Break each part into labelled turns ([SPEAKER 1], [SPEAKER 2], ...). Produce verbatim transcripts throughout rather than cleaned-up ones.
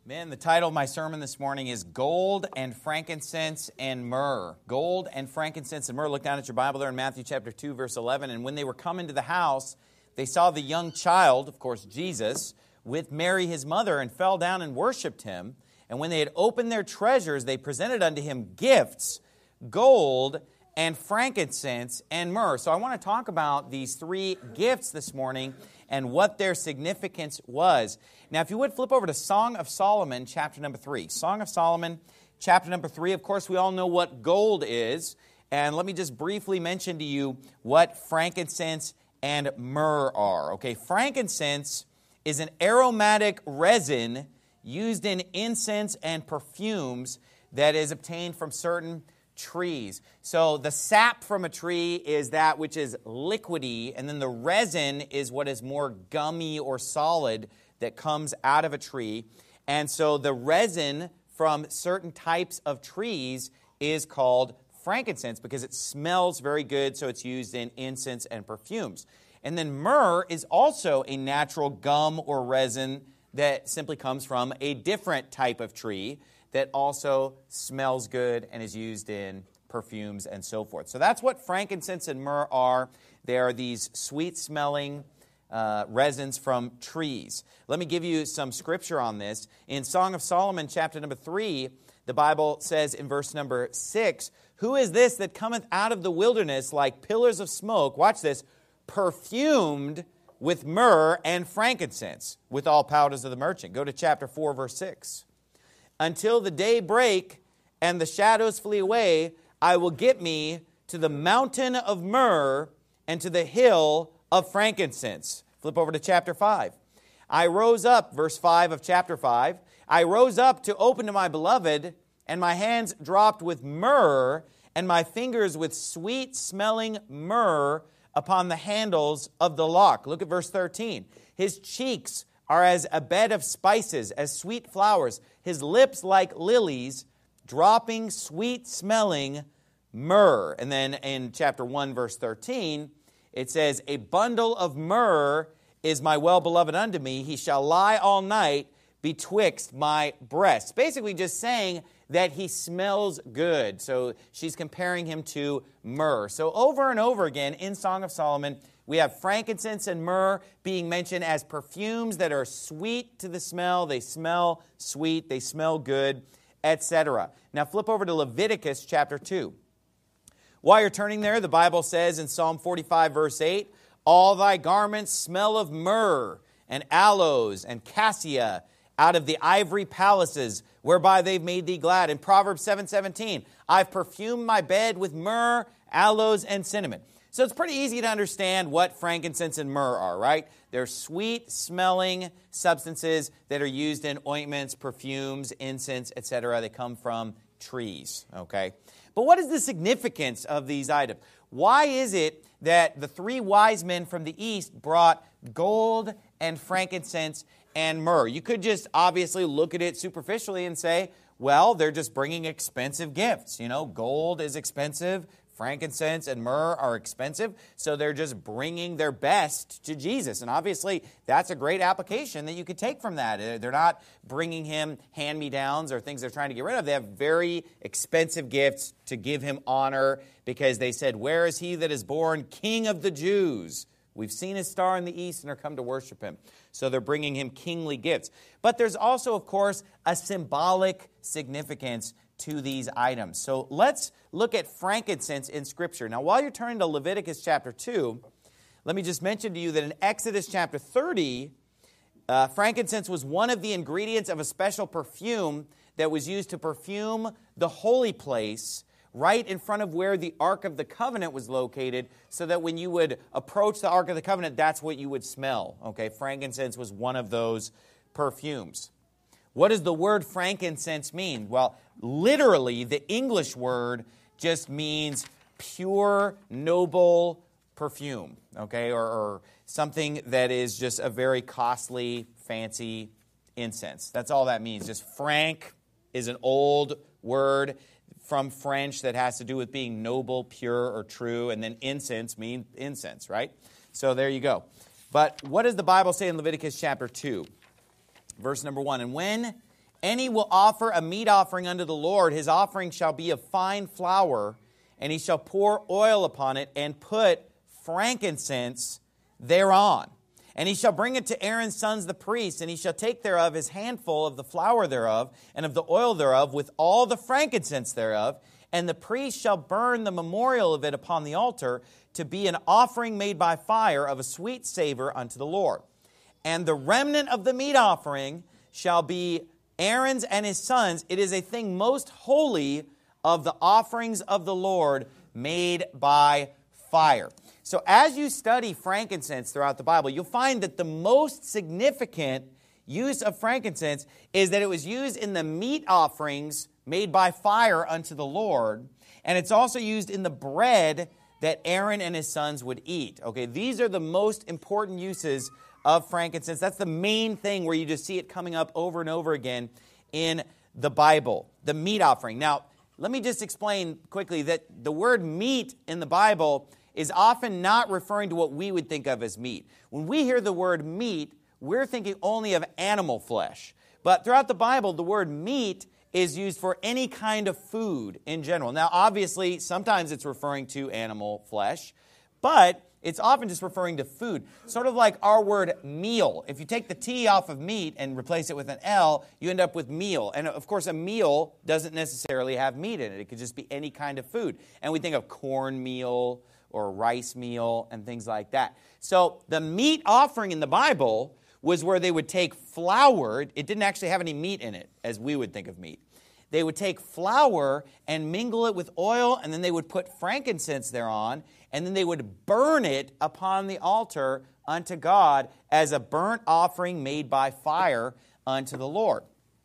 [SPEAKER 1] Man, the title of my sermon this morning is Gold and Frankincense and Myrrh. Gold and frankincense and myrrh. Look down at your Bible there in Matthew chapter two, verse eleven. And when they were come into the house, they saw the young child, of course Jesus, with Mary his mother, and fell down and worshipped him. And when they had opened their treasures, they presented unto him gifts, gold and frankincense and myrrh. So I want to talk about these three gifts this morning and what their significance was. Now, if you would, flip over to Song of Solomon, chapter number three. Song of Solomon, chapter number three. Of course, we all know what gold is. And let me just briefly mention to you what frankincense and myrrh are. Okay, frankincense is an aromatic resin used in incense and perfumes that is obtained from certain trees. So the sap from a tree is that which is liquidy, and then the resin is what is more gummy or solid that comes out of a tree. And so the resin from certain types of trees is called frankincense because it smells very good, so it's used in incense and perfumes. And then myrrh is also a natural gum or resin that simply comes from a different type of tree that also smells good and is used in perfumes and so forth. So that's what frankincense and myrrh are. They are these sweet-smelling uh, resins from trees. Let me give you some scripture on this. In Song of Solomon, chapter number three, the Bible says in verse number six, "Who is this that cometh out of the wilderness like pillars of smoke," watch this, "perfumed with myrrh and frankincense, with all powders of the merchant." Go to chapter four, verse six. "Until the day break and the shadows flee away, I will get me to the mountain of myrrh and to the hill of frankincense." Flip over to chapter five. "I rose up," verse five of chapter five, "I rose up to open to my beloved, and my hands dropped with myrrh, and my fingers with sweet-smelling myrrh upon the handles of the lock." Look at verse thirteen. "His cheeks are as a bed of spices, as sweet flowers, his lips like lilies, dropping sweet-smelling myrrh." And then in chapter one, verse thirteen, it says, "A bundle of myrrh is my well-beloved unto me. He shall lie all night betwixt my breasts." Basically just saying that he smells good. So she's comparing him to myrrh. So over and over again in Song of Solomon, we have frankincense and myrrh being mentioned as perfumes that are sweet to the smell. They smell sweet, they smell good, et cetera. Now flip over to Leviticus chapter two. While you're turning there, the Bible says in Psalm forty-five, verse eight, "All thy garments smell of myrrh and aloes and cassia out of the ivory palaces whereby they've made thee glad." In Proverbs seven seventeen, "I've perfumed my bed with myrrh, aloes, and cinnamon." So it's pretty easy to understand what frankincense and myrrh are, right? They're sweet-smelling substances that are used in ointments, perfumes, incense, et cetera. They come from trees, okay? But what is the significance of these items? Why is it that the three wise men from the east brought gold and frankincense and myrrh? You could just obviously look at it superficially and say, well, they're just bringing expensive gifts. You know, gold is expensive. Frankincense and myrrh are expensive, so they're just bringing their best to Jesus. And obviously, that's a great application that you could take from that. They're not bringing him hand-me-downs or things they're trying to get rid of. They have very expensive gifts to give him honor because they said, "Where is he that is born King of the Jews? We've seen his star in the east and are come to worship him." So they're bringing him kingly gifts. But there's also, of course, a symbolic significance to these items. So let's look at frankincense in Scripture. Now, while you're turning to Leviticus chapter two, let me just mention to you that in Exodus chapter thirty, uh, frankincense was one of the ingredients of a special perfume that was used to perfume the holy place right in front of where the Ark of the Covenant was located, so that when you would approach the Ark of the Covenant, that's what you would smell. Okay, frankincense was one of those perfumes. What does the word frankincense mean? Well, literally, the English word just means pure, noble perfume, okay, or, or something that is just a very costly, fancy incense. That's all that means. Just frank is an old word from French that has to do with being noble, pure, or true, and then incense means incense, right? So there you go. But what does the Bible say in Leviticus chapter two? Verse number one, "And when Any will offer a meat offering unto the Lord, his offering shall be of fine flour, and he shall pour oil upon it, and put frankincense thereon. And he shall bring it to Aaron's sons the priests, and he shall take thereof his handful of the flour thereof, and of the oil thereof, with all the frankincense thereof, and the priest shall burn the memorial of it upon the altar, to be an offering made by fire of a sweet savor unto the Lord. And the remnant of the meat offering shall be Aaron's and his sons. It is a thing most holy of the offerings of the Lord made by fire. So as you study frankincense throughout the Bible, you'll find that the most significant use of frankincense is that it was used in the meat offerings made by fire unto the Lord, and it's also used in the bread that Aaron and his sons would eat. Okay, these are the most important uses of frankincense. That's the main thing where you just see it coming up over and over again in the Bible, the meat offering. Now, let me just explain quickly that the word meat in the Bible is often not referring to what we would think of as meat. When we hear the word meat, we're thinking only of animal flesh. But throughout the Bible, the word meat is used for any kind of food in general. Now, obviously, sometimes it's referring to animal flesh, but it's often just referring to food. Sort of like our word meal. If you take the T off of meat and replace it with an L, you end up with meal. And of course, a meal doesn't necessarily have meat in it. It could just be any kind of food. And we think of cornmeal or rice meal and things like that. So the meat offering in the Bible was where they would take flour. It didn't actually have any meat in it, as we would think of meat. They would take flour and mingle it with oil, and then they would put frankincense thereon, and then they would burn it upon the altar unto God as a burnt offering made by fire unto the Lord.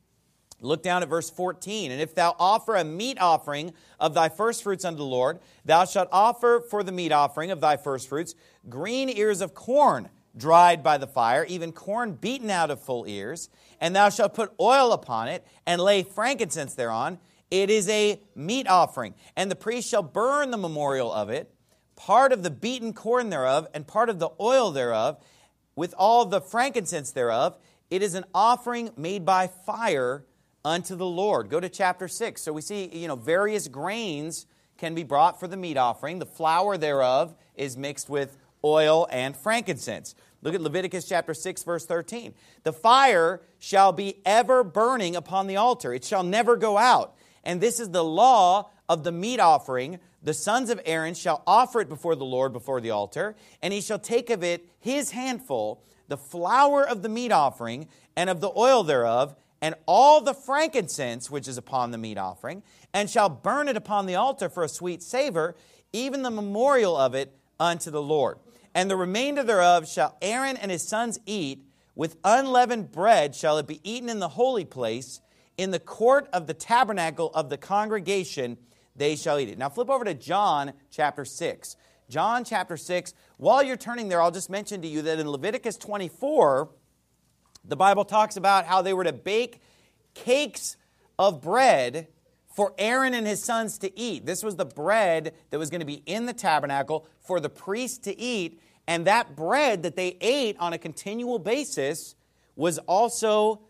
[SPEAKER 1] Look down at verse fourteen. And if thou offer a meat offering of thy firstfruits unto the Lord, thou shalt offer for the meat offering of thy firstfruits green ears of corn dried by the fire, even corn beaten out of full ears. And thou shalt put oil upon it, and lay frankincense thereon. It is a meat offering. And the priest shall burn the memorial of it, part of the beaten corn thereof, and part of the oil thereof, with all the frankincense thereof. It is an offering made by fire unto the Lord. Go to chapter six. So we see, you know, various grains can be brought for the meat offering. The flour thereof is mixed with oil and frankincense. Look at Leviticus chapter six, verse thirteen. The fire shall be ever burning upon the altar. It shall never go out. And this is the law of the meat offering. The sons of Aaron shall offer it before the Lord before the altar, and he shall take of it his handful, the flour of the meat offering, and of the oil thereof, and all the frankincense which is upon the meat offering, and shall burn it upon the altar for a sweet savor, even the memorial of it unto the Lord. And the remainder thereof shall Aaron and his sons eat, with unleavened bread shall it be eaten in the holy place, in the court of the tabernacle of the congregation they shall eat it. Now flip over to John chapter six. John chapter six. While you're turning there, I'll just mention to you that in Leviticus twenty-four, the Bible talks about how they were to bake cakes of bread for Aaron and his sons to eat. This was the bread that was going to be in the tabernacle for the priests to eat. And that bread that they ate on a continual basis was also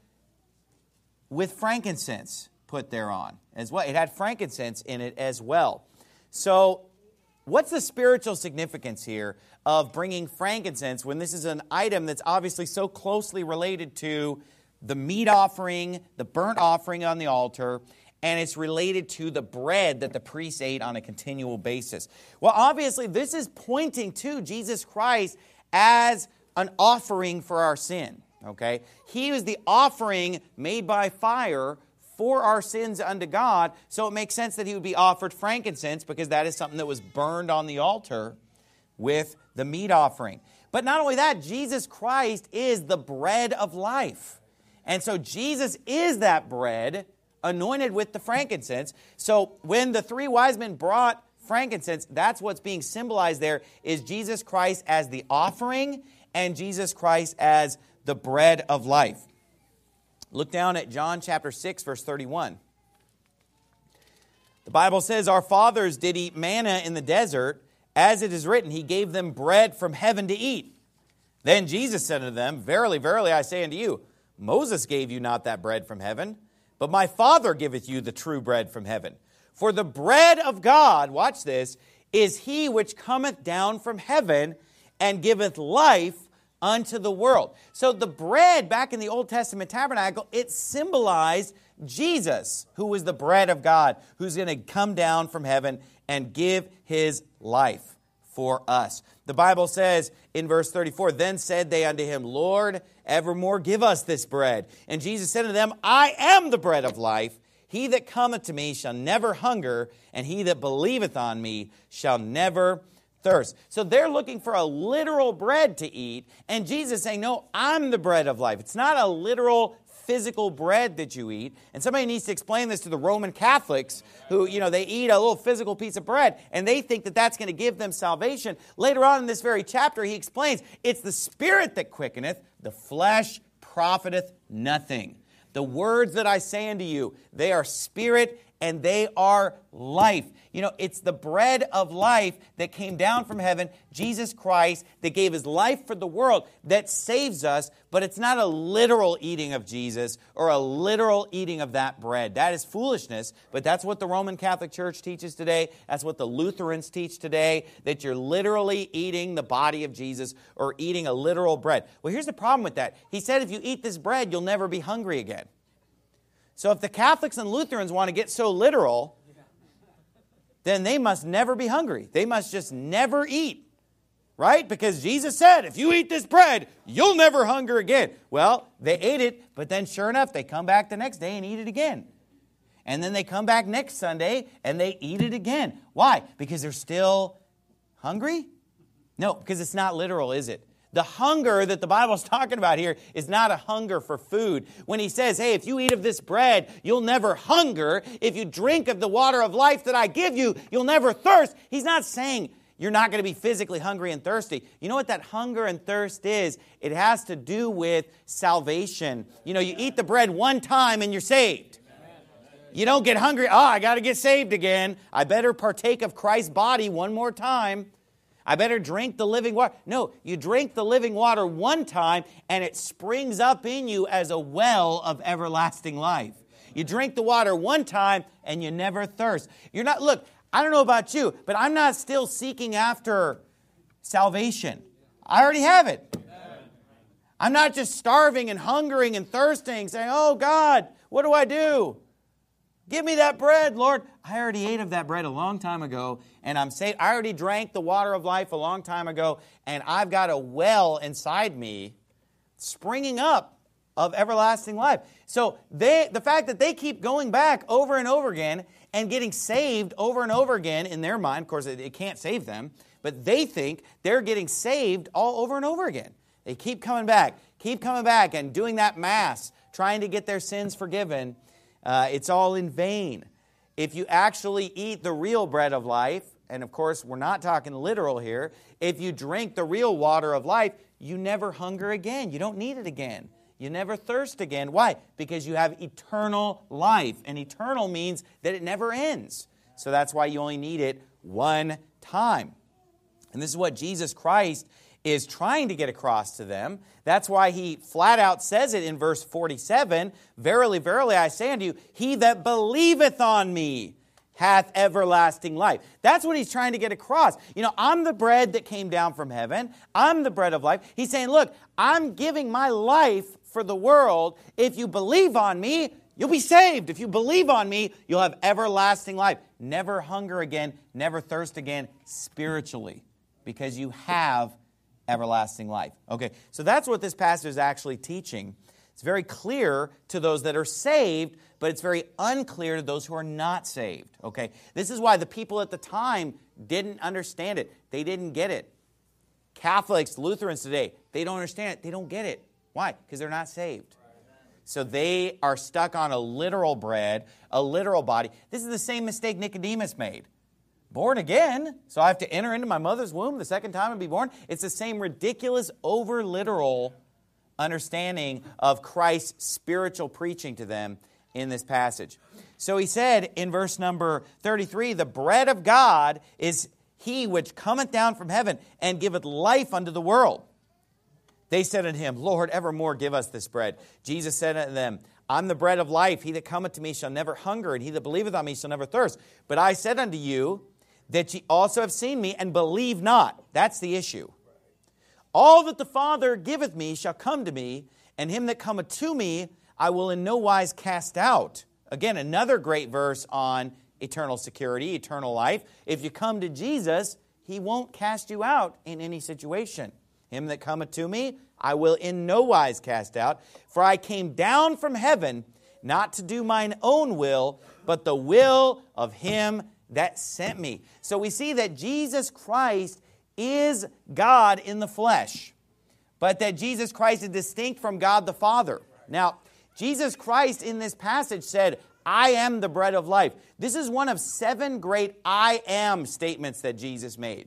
[SPEAKER 1] with frankincense put thereon as well. It had frankincense in it as well. So what's the spiritual significance here of bringing frankincense when this is an item that's obviously so closely related to the meat offering, the burnt offering on the altar, and it's related to the bread that the priests ate on a continual basis? Well, obviously, this is pointing to Jesus Christ as an offering for our sin, okay? He was the offering made by fire for our sins unto God, so it makes sense that he would be offered frankincense because that is something that was burned on the altar with the meat offering. But not only that, Jesus Christ is the bread of life. And so Jesus is that bread anointed with the frankincense. So when the three wise men brought frankincense, that's what's being symbolized there, is Jesus Christ as the offering and Jesus Christ as the bread of life. Look down at John chapter six, verse thirty-one. The Bible says, our fathers did eat manna in the desert, as it is written, he gave them bread from heaven to eat. Then Jesus said unto them, verily, verily, I say unto you, Moses gave you not that bread from heaven, but my Father giveth you the true bread from heaven. For the bread of God," watch this, "is he which cometh down from heaven and giveth life unto the world." So the bread back in the Old Testament tabernacle, it symbolized Jesus, who was the bread of God, who's going to come down from heaven and give his life for us. The Bible says in verse thirty-four, "Then said they unto him, Lord, evermore give us this bread. And Jesus said unto them, I am the bread of life. He that cometh to me shall never hunger, and he that believeth on me shall never thirst." So they're looking for a literal bread to eat, and Jesus is saying, no, I'm the bread of life. It's not a literal physical bread that you eat. And somebody needs to explain this to the Roman Catholics who, you know, they eat a little physical piece of bread and they think that that's going to give them salvation. Later on in this very chapter, he explains, it's the Spirit that quickeneth, the flesh profiteth nothing. The words that I say unto you, they are spirit and they are life. You know, it's the bread of life that came down from heaven, Jesus Christ, that gave his life for the world, that saves us, but it's not a literal eating of Jesus or a literal eating of that bread. That is foolishness, but that's what the Roman Catholic Church teaches today. That's what the Lutherans teach today, that you're literally eating the body of Jesus or eating a literal bread. Well, here's the problem with that. He said if you eat this bread, you'll never be hungry again. So if the Catholics and Lutherans want to get so literal, then they must never be hungry. They must just never eat, right? Because Jesus said, if you eat this bread, you'll never hunger again. Well, they ate it, but then sure enough, they come back the next day and eat it again. And then they come back next Sunday and they eat it again. Why? Because they're still hungry? No, because it's not literal, is it? The hunger that the Bible is talking about here is not a hunger for food. When he says, hey, if you eat of this bread, you'll never hunger. If you drink of the water of life that I give you, you'll never thirst. He's not saying you're not going to be physically hungry and thirsty. You know what that hunger and thirst is? It has to do with salvation. You know, you eat the bread one time and you're saved. You don't get hungry. Oh, I got to get saved again. I better partake of Christ's body one more time. I better drink the living water. No, you drink the living water one time and it springs up in you as a well of everlasting life. You drink the water one time and you never thirst. You're not, look, I don't know about you, but I'm not still seeking after salvation. I already have it. I'm not just starving and hungering and thirsting, saying, oh God, what do I do? Give me that bread, Lord. I already ate of that bread a long time ago, and I'm saved. I already drank the water of life a long time ago, and I've got a well inside me springing up of everlasting life. So they, the fact that they keep going back over and over again and getting saved over and over again in their mind, of course, it, it can't save them, but they think they're getting saved all over and over again. They keep coming back, keep coming back and doing that mass, trying to get their sins forgiven. Uh, it's all in vain. If you actually eat the real bread of life, and of course we're not talking literal here, if you drink the real water of life, you never hunger again. You don't need it again. You never thirst again. Why? Because you have eternal life. And eternal means that it never ends. So that's why you only need it one time. And this is what Jesus Christ is trying to get across to them. That's why he flat out says it in verse forty-seven, verily, verily, I say unto you, he that believeth on me hath everlasting life. That's what he's trying to get across. You know, I'm the bread that came down from heaven. I'm the bread of life. He's saying, look, I'm giving my life for the world. If you believe on me, you'll be saved. If you believe on me, you'll have everlasting life. Never hunger again, never thirst again spiritually, because you have everlasting life. Okay, so that's what this passage is actually teaching. It's very clear to those that are saved, but it's very unclear to those who are not saved. Okay, this is why the people at the time didn't understand it. They didn't get it. Catholics, Lutherans today, they don't understand it. They don't get it. Why? Because they're not saved. So they are stuck on a literal bread, a literal body. This is the same mistake Nicodemus made. Born again, so I have to enter into my mother's womb the second time and be born. It's the same ridiculous, over-literal understanding of Christ's spiritual preaching to them in this passage. So he said in verse number thirty-three, the bread of God is he which cometh down from heaven and giveth life unto the world. They said unto him, Lord, evermore give us this bread. Jesus said unto them, I'm the bread of life. He that cometh to me shall never hunger, and he that believeth on me shall never thirst. But I said unto you that ye also have seen me, and believe not. That's the issue. All that the Father giveth me shall come to me, and him that cometh to me I will in no wise cast out. Again, another great verse on eternal security, eternal life. If you come to Jesus, he won't cast you out in any situation. Him that cometh to me, I will in no wise cast out. For I came down from heaven, not to do mine own will, but the will of him that sent me. So we see that Jesus Christ is God in the flesh, but that Jesus Christ is distinct from God the Father. Now, Jesus Christ in this passage said, I am the bread of life. This is one of seven great I am statements that Jesus made.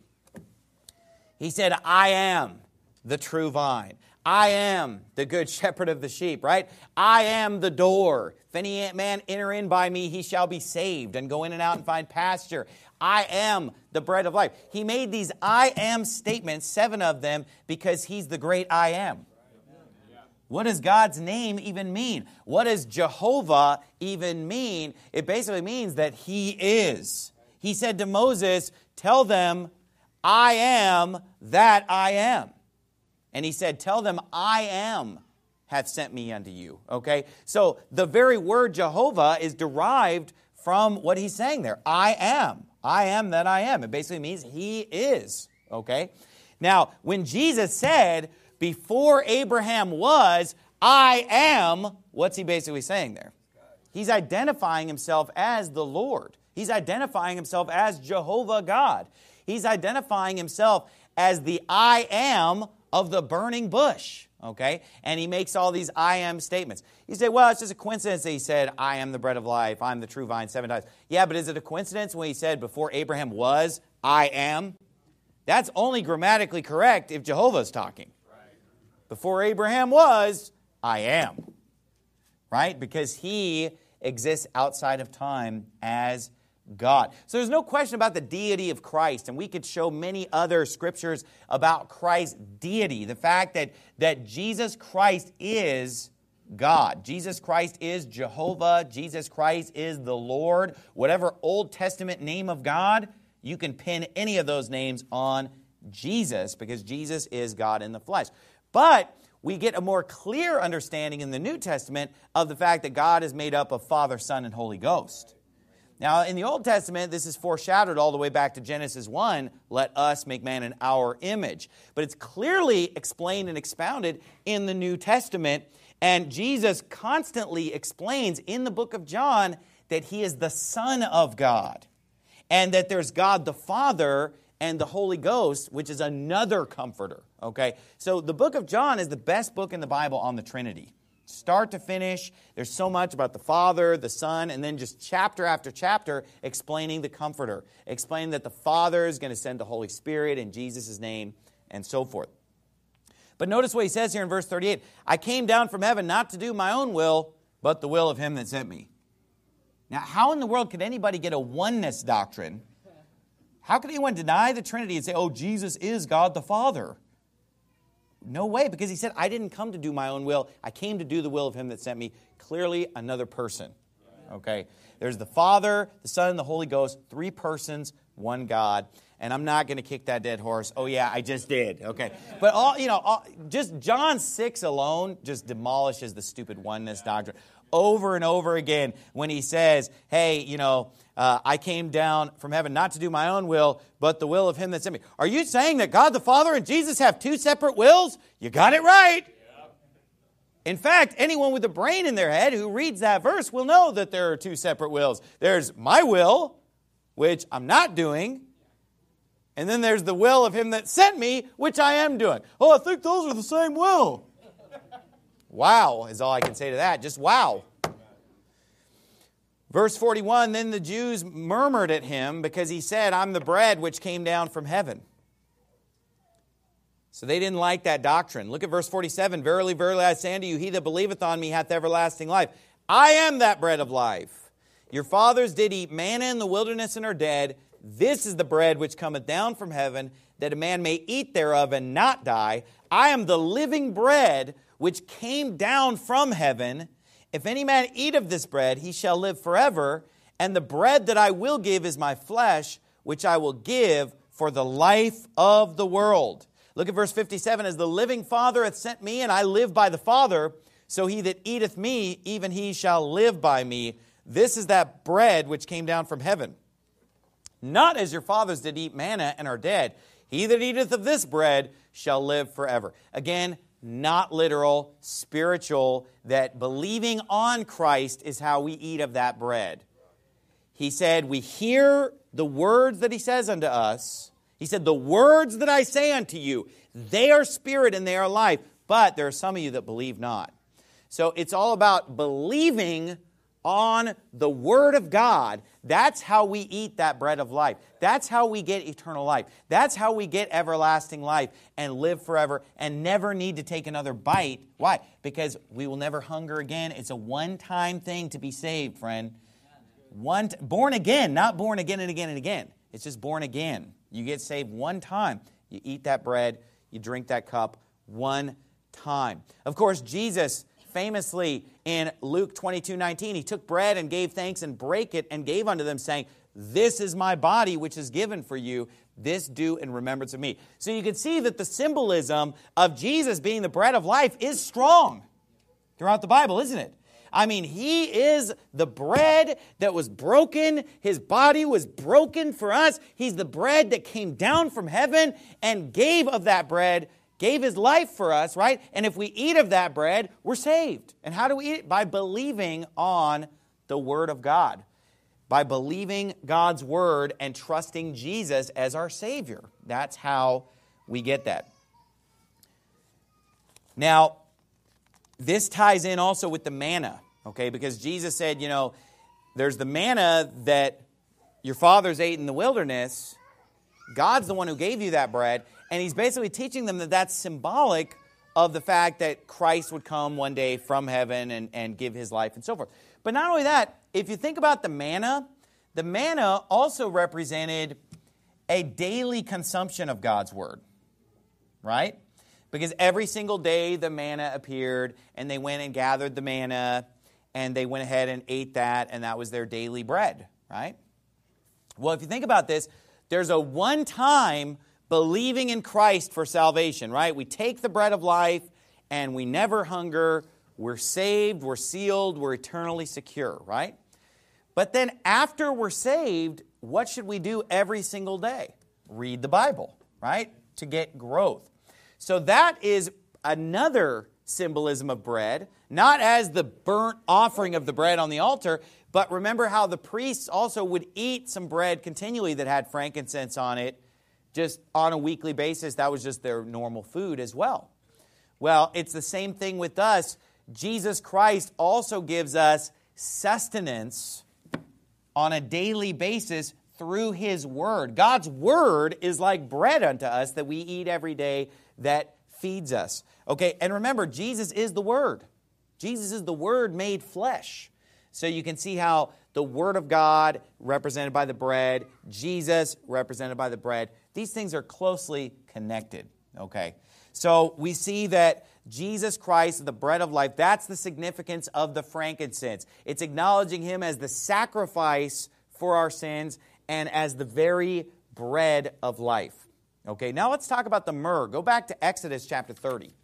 [SPEAKER 1] He said, I am the true vine. I am the good shepherd of the sheep, right? I am the door. If any man enter in by me, he shall be saved and go in and out and find pasture. I am the bread of life. He made these I am statements, seven of them, because he's the great I am. What does God's name even mean? What does Jehovah even mean? It basically means that he is. He said to Moses, tell them, I am that I am. And he said, tell them, I am hath sent me unto you. Okay? So the very word Jehovah is derived from what he's saying there. I am. I am that I am. It basically means he is. Okay? Now, when Jesus said, before Abraham was, I am, what's he basically saying there? He's identifying himself as the Lord. He's identifying himself as Jehovah God. He's identifying himself as the I am of the burning bush, okay? And he makes all these I am statements. You say, well, it's just a coincidence that he said, I am the bread of life, I'm the true vine seven times. Yeah, but is it a coincidence when he said, before Abraham was, I am? That's only grammatically correct if Jehovah's talking. Before Abraham was, I am. Right? Because he exists outside of time as God. So there's no question about the deity of Christ, and we could show many other scriptures about Christ's deity. The fact that, that Jesus Christ is God. Jesus Christ is Jehovah. Jesus Christ is the Lord. Whatever Old Testament name of God, you can pin any of those names on Jesus, because Jesus is God in the flesh. But we get a more clear understanding in the New Testament of the fact that God is made up of Father, Son, and Holy Ghost. Now, in the Old Testament, this is foreshadowed all the way back to Genesis one, let us make man in our image. But it's clearly explained and expounded in the New Testament, and Jesus constantly explains in the book of John that he is the Son of God, and that there's God the Father and the Holy Ghost, which is another comforter, okay? So the book of John is the best book in the Bible on the Trinity. Start to finish, there's so much about the Father, the Son, and then just chapter after chapter explaining the Comforter, explaining that the Father is going to send the Holy Spirit in Jesus' name, and so forth. But notice what he says here in verse thirty-eight. I came down from heaven not to do my own will, but the will of him that sent me. Now, how in the world could anybody get a oneness doctrine? How could anyone deny the Trinity and say, oh, Jesus is God the Father? No way, because he said, I didn't come to do my own will. I came to do the will of him that sent me. Clearly another person. Okay? There's the Father, the Son, and the Holy Ghost. Three persons, one God. And I'm not going to kick that dead horse. Oh, yeah, I just did. Okay. But all, you know, all, just John six alone just demolishes the stupid oneness doctrine. Over and over again when he says, hey, you know, uh, I came down from heaven not to do my own will, but the will of him that sent me. Are you saying that God the Father and Jesus have two separate wills? You got it right. Yeah. In fact, anyone with a brain in their head who reads that verse will know that there are two separate wills. There's my will, which I'm not doing, and then there's the will of him that sent me, which I am doing. Oh, I think those are the same will. Wow is all I can say to that. Just wow. Verse forty-one, then the Jews murmured at him because he said, I'm the bread which came down from heaven. So they didn't like that doctrine. Look at verse forty-seven. Verily, verily, I say unto you, he that believeth on me hath everlasting life. I am that bread of life. Your fathers did eat manna in the wilderness and are dead. This is the bread which cometh down from heaven, that a man may eat thereof and not die. I am the living bread which came down from heaven, If any man eat of this bread, he shall live forever. And the bread that I will give is my flesh, which I will give for the life of the world. Look at verse fifty-seven. As the living Father hath sent me, and I live by the Father, so he that eateth me, even he shall live by me. This is that bread which came down from heaven. Not as your fathers did eat manna and are dead. He that eateth of this bread shall live forever. Again, not literal, spiritual, that believing on Christ is how we eat of that bread. He said, we hear the words that he says unto us. He said, the words that I say unto you, they are spirit and they are life. But there are some of you that believe not. So it's all about believing on the Word of God. That's how we eat that bread of life. That's how we get eternal life. That's how we get everlasting life and live forever and never need to take another bite. Why? Because we will never hunger again. It's a one-time thing to be saved, friend. One t- born again, not born again and again and again. It's just born again. You get saved one time. You eat that bread, you drink that cup one time. Of course, Jesus famously in Luke twenty-two nineteen, he took bread and gave thanks and brake it and gave unto them, saying, this is my body which is given for you. This do in remembrance of me. So you can see that the symbolism of Jesus being the bread of life is strong throughout the Bible, isn't it? I mean, he is the bread that was broken. His body was broken for us. He's the bread that came down from heaven and gave of that bread, gave his life for us, right? And if we eat of that bread, we're saved. And how do we eat it? By believing on the Word of God. By believing God's Word and trusting Jesus as our Savior. That's how we get that. Now, this ties in also with the manna, okay? Because Jesus said, you know, there's the manna that your fathers ate in the wilderness. God's the one who gave you that bread. And he's basically teaching them that that's symbolic of the fact that Christ would come one day from heaven and, and give his life and so forth. But not only that, if you think about the manna, the manna also represented a daily consumption of God's word, right? Because every single day the manna appeared, and they went and gathered the manna, and they went ahead and ate that, and that was their daily bread, right? Well, if you think about this, there's a one-time believing in Christ for salvation, right? We take the bread of life, and we never hunger. We're saved, we're sealed, we're eternally secure, right? But then after we're saved, what should we do every single day? Read the Bible, right? To get growth. So that is another symbolism of bread, not as the burnt offering of the bread on the altar, but remember how the priests also would eat some bread continually that had frankincense on it, just on a weekly basis. That was just their normal food as well. Well, it's the same thing with us. Jesus Christ also gives us sustenance on a daily basis through his word. God's word is like bread unto us that we eat every day that feeds us. Okay, and remember, Jesus is the Word. Jesus is the Word made flesh. So you can see how the Word of God represented by the bread, Jesus represented by the bread, these things are closely connected. Okay, so we see that Jesus Christ, the bread of life, that's the significance of the frankincense. It's acknowledging him as the sacrifice for our sins and as the very bread of life. Okay, now let's talk about the myrrh. Go back to Exodus chapter thirty.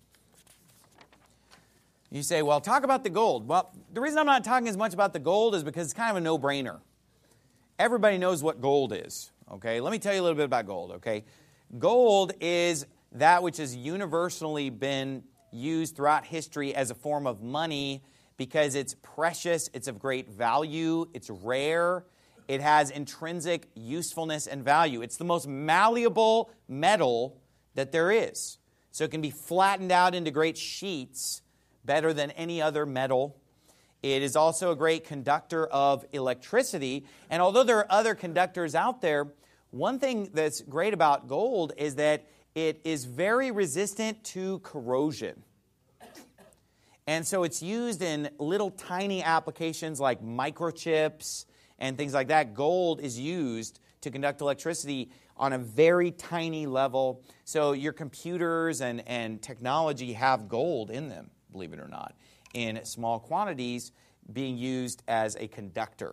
[SPEAKER 1] You say, well, talk about the gold. Well, the reason I'm not talking as much about the gold is because it's kind of a no-brainer. Everybody knows what gold is. Okay, let me tell you a little bit about gold. Okay, gold is that which has universally been used throughout history as a form of money because it's precious, it's of great value, it's rare. It has intrinsic usefulness and value. It's the most malleable metal that there is. So it can be flattened out into great sheets better than any other metal. It is also a great conductor of electricity. And although there are other conductors out there, one thing that's great about gold is that it is very resistant to corrosion. And so it's used in little tiny applications like microchips and things like that. Gold is used to conduct electricity on a very tiny level. So your computers and, and technology have gold in them, believe it or not. in small quantities, being used as a conductor.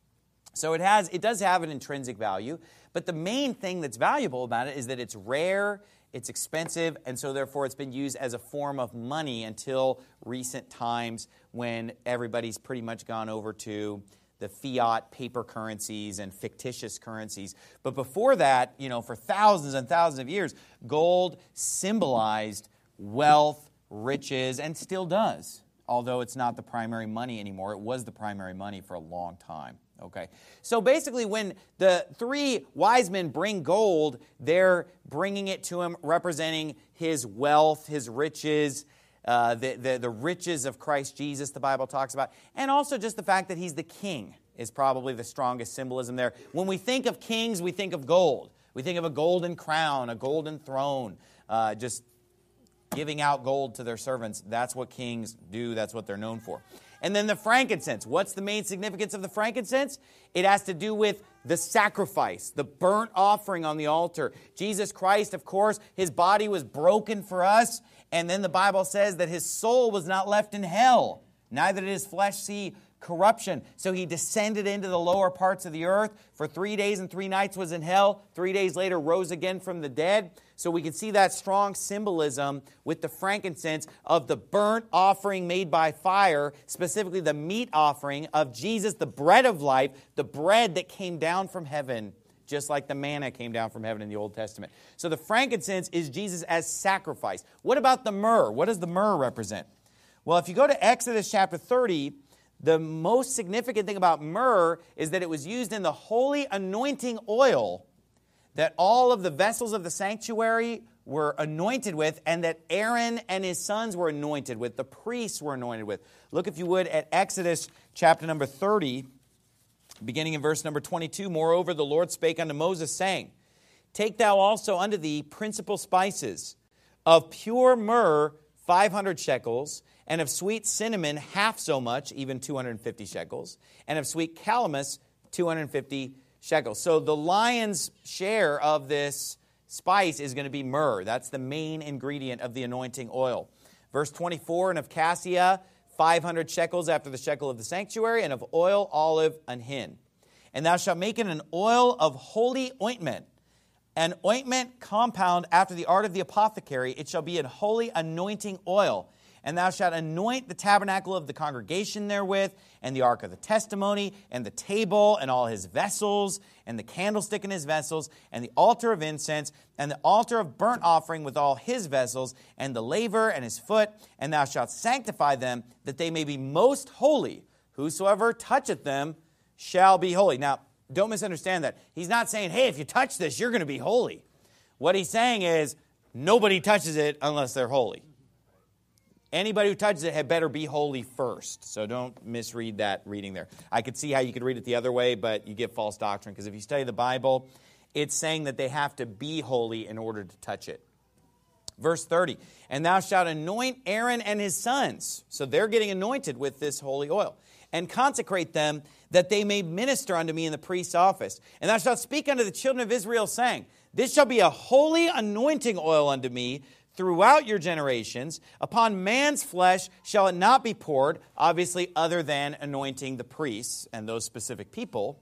[SPEAKER 1] So it has, it does have an intrinsic value, but the main thing that's valuable about it is that it's rare, it's expensive, and so therefore it's been used as a form of money until recent times when everybody's pretty much gone over to the fiat paper currencies and fictitious currencies. But before that, you know, for thousands and thousands of years, gold symbolized wealth, riches, and still does. Although it's not the primary money anymore. It was the primary money for a long time. Okay, so basically when the three wise men bring gold, they're bringing it to him representing his wealth, his riches, uh, the, the, the riches of Christ Jesus, the Bible talks about, and also just the fact that he's the king is probably the strongest symbolism there. When we think of kings, we think of gold. We think of a golden crown, a golden throne, uh, just giving out gold to their servants. That's what kings do. That's what they're known for. And then the frankincense. What's the main significance of the frankincense? It has to do with the sacrifice, the burnt offering on the altar. Jesus Christ, of course, his body was broken for us. And then the Bible says that his soul was not left in hell. Neither did his flesh see corruption. So he descended into the lower parts of the earth. For three days and three nights was in hell. Three days later rose again from the dead. So we can see that strong symbolism with the frankincense of the burnt offering made by fire, specifically the meat offering of Jesus, the bread of life, the bread that came down from heaven, just like the manna came down from heaven in the Old Testament. So the frankincense is Jesus as sacrifice. What about the myrrh? What does the myrrh represent? Well, if you go to Exodus chapter thirty, the most significant thing about myrrh is that it was used in the holy anointing oil that all of the vessels of the sanctuary were anointed with, and that Aaron and his sons were anointed with, the priests were anointed with. Look, if you would, at Exodus chapter number thirty, beginning in verse number twenty-two. Moreover, the Lord spake unto Moses, saying, Take thou also unto thee principal spices, of pure myrrh five hundred shekels, and of sweet cinnamon half so much, even two hundred fifty shekels, and of sweet calamus two hundred fifty shekels. So the lion's share of this spice is going to be myrrh. That's the main ingredient of the anointing oil. Verse twenty-four, and of cassia five hundred shekels after the shekel of the sanctuary, and of oil, olive, an hin. And thou shalt make it an oil of holy ointment, an ointment compound after the art of the apothecary. It shall be an holy anointing oil. And thou shalt anoint the tabernacle of the congregation therewith, and the ark of the testimony, and the table, and all his vessels, and the candlestick and his vessels, and the altar of incense, and the altar of burnt offering with all his vessels, and the laver and his foot. And thou shalt sanctify them, that they may be most holy. Whosoever toucheth them shall be holy. Now, don't misunderstand that. He's not saying, hey, if you touch this, you're going to be holy. What he's saying is, nobody touches it unless they're holy. Anybody who touches it had better be holy first. So don't misread that reading there. I could see how you could read it the other way, but you get false doctrine. Because if you study the Bible, it's saying that they have to be holy in order to touch it. Verse thirty, and thou shalt anoint Aaron and his sons. So they're getting anointed with this holy oil. And consecrate them, that they may minister unto me in the priest's office. And thou shalt speak unto the children of Israel, saying, This shall be a holy anointing oil unto me throughout your generations. Upon man's flesh shall it not be poured, obviously other than anointing the priests and those specific people.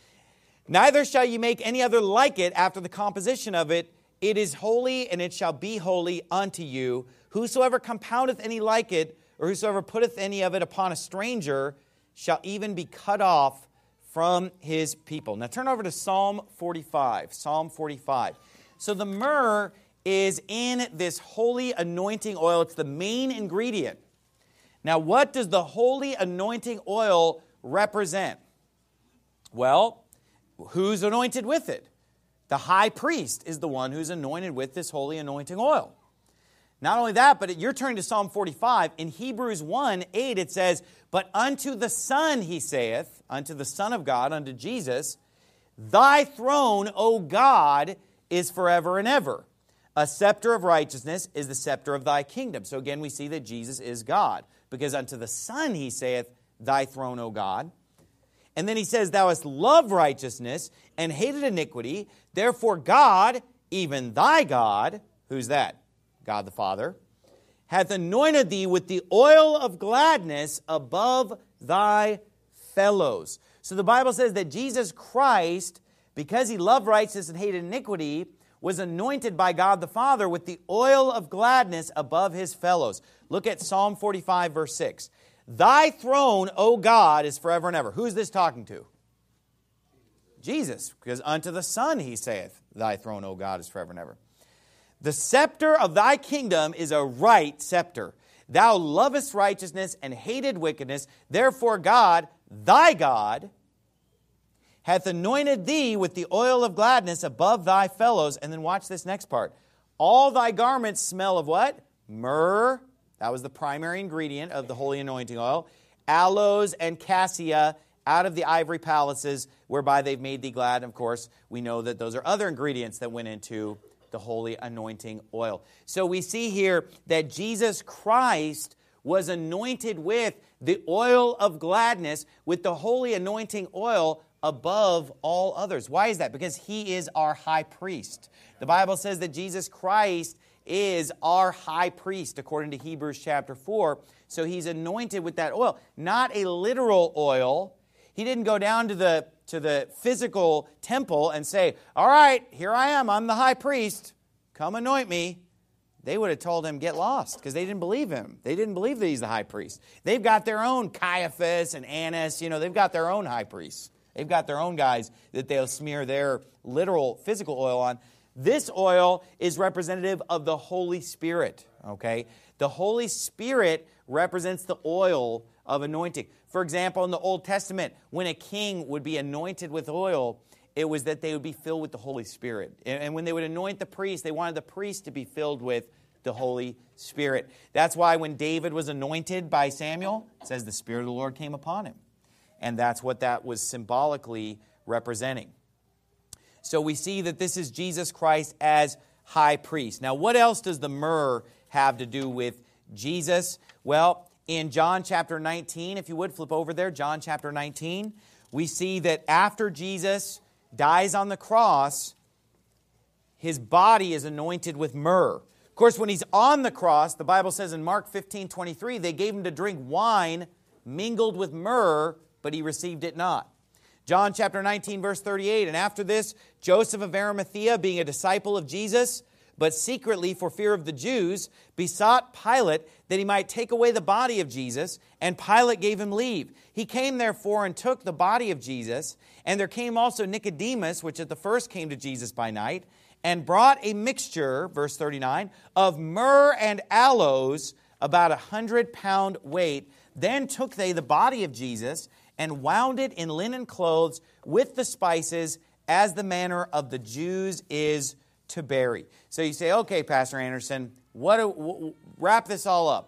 [SPEAKER 1] Neither shall you make any other like it after the composition of it. It is holy, and it shall be holy unto you. Whosoever compoundeth any like it, or whosoever putteth any of it upon a stranger, shall even be cut off from his people. Now turn over to Psalm forty-five. Psalm forty-five. So the myrrh is in this holy anointing oil. It's the main ingredient. Now, what does the holy anointing oil represent? Well, who's anointed with it? The high priest is the one who's anointed with this holy anointing oil. Not only that, but you're turning to Psalm forty-five. In Hebrews one eight, it says, But unto the Son, he saith, unto the Son of God, unto Jesus, Thy throne, O God, is forever and ever. A scepter of righteousness is the scepter of thy kingdom. So again, we see that Jesus is God. Because unto the Son he saith, Thy throne, O God. And then he says, Thou hast loved righteousness and hated iniquity. Therefore God, even thy God, who's that? God the Father, hath anointed thee with the oil of gladness above thy fellows. So the Bible says that Jesus Christ, because he loved righteousness and hated iniquity, was anointed by God the Father with the oil of gladness above his fellows. Look at Psalm forty-five, verse six. Thy throne, O God, is forever and ever. Who's this talking to? Jesus. Because unto the Son he saith, Thy throne, O God, is forever and ever. The scepter of thy kingdom is a right scepter. Thou lovest righteousness and hated wickedness. Therefore God, thy God, hath anointed thee with the oil of gladness above thy fellows. And then watch this next part. All thy garments smell of what? Myrrh. That was the primary ingredient of the holy anointing oil. Aloes and cassia out of the ivory palaces whereby they've made thee glad. And of course, we know that those are other ingredients that went into the holy anointing oil. So we see here that Jesus Christ was anointed with the oil of gladness, with the holy anointing oil above all others. Why is that? Because he is our high priest. The Bible says that Jesus Christ is our high priest, according to Hebrews chapter four. So he's anointed with that oil. Not a literal oil. He didn't go down to the, to the physical temple and say, all right, here I am, I'm the high priest. Come anoint me. They would have told him, get lost, because they didn't believe him. They didn't believe that he's the high priest. They've got their own Caiaphas and Annas. You know, they've got their own high priests. They've got their own guys that they'll smear their literal physical oil on. This oil is representative of the Holy Spirit, okay? The Holy Spirit represents the oil of anointing. For example, in the Old Testament, when a king would be anointed with oil, it was that they would be filled with the Holy Spirit. And when they would anoint the priest, they wanted the priest to be filled with the Holy Spirit. That's why when David was anointed by Samuel, it says the Spirit of the Lord came upon him. And that's what that was symbolically representing. So we see that this is Jesus Christ as high priest. Now, what else does the myrrh have to do with Jesus? Well, in John chapter nineteen, if you would flip over there, John chapter nineteen, we see that after Jesus dies on the cross, his body is anointed with myrrh. Of course, when he's on the cross, the Bible says in Mark fifteen twenty-three, they gave him to drink wine mingled with myrrh, but he received it not. John chapter nineteen, verse thirty-eight, and after this, Joseph of Arimathea, being a disciple of Jesus, but secretly for fear of the Jews, besought Pilate that he might take away the body of Jesus, and Pilate gave him leave. He came therefore and took the body of Jesus, and there came also Nicodemus, which at the first came to Jesus by night, and brought a mixture, verse thirty-nine, of myrrh and aloes, about a hundred pound weight. Then took they the body of Jesus, and wound it in linen clothes with the spices, as the manner of the Jews is to bury. So you say, okay, Pastor Anderson, what do, w- wrap this all up.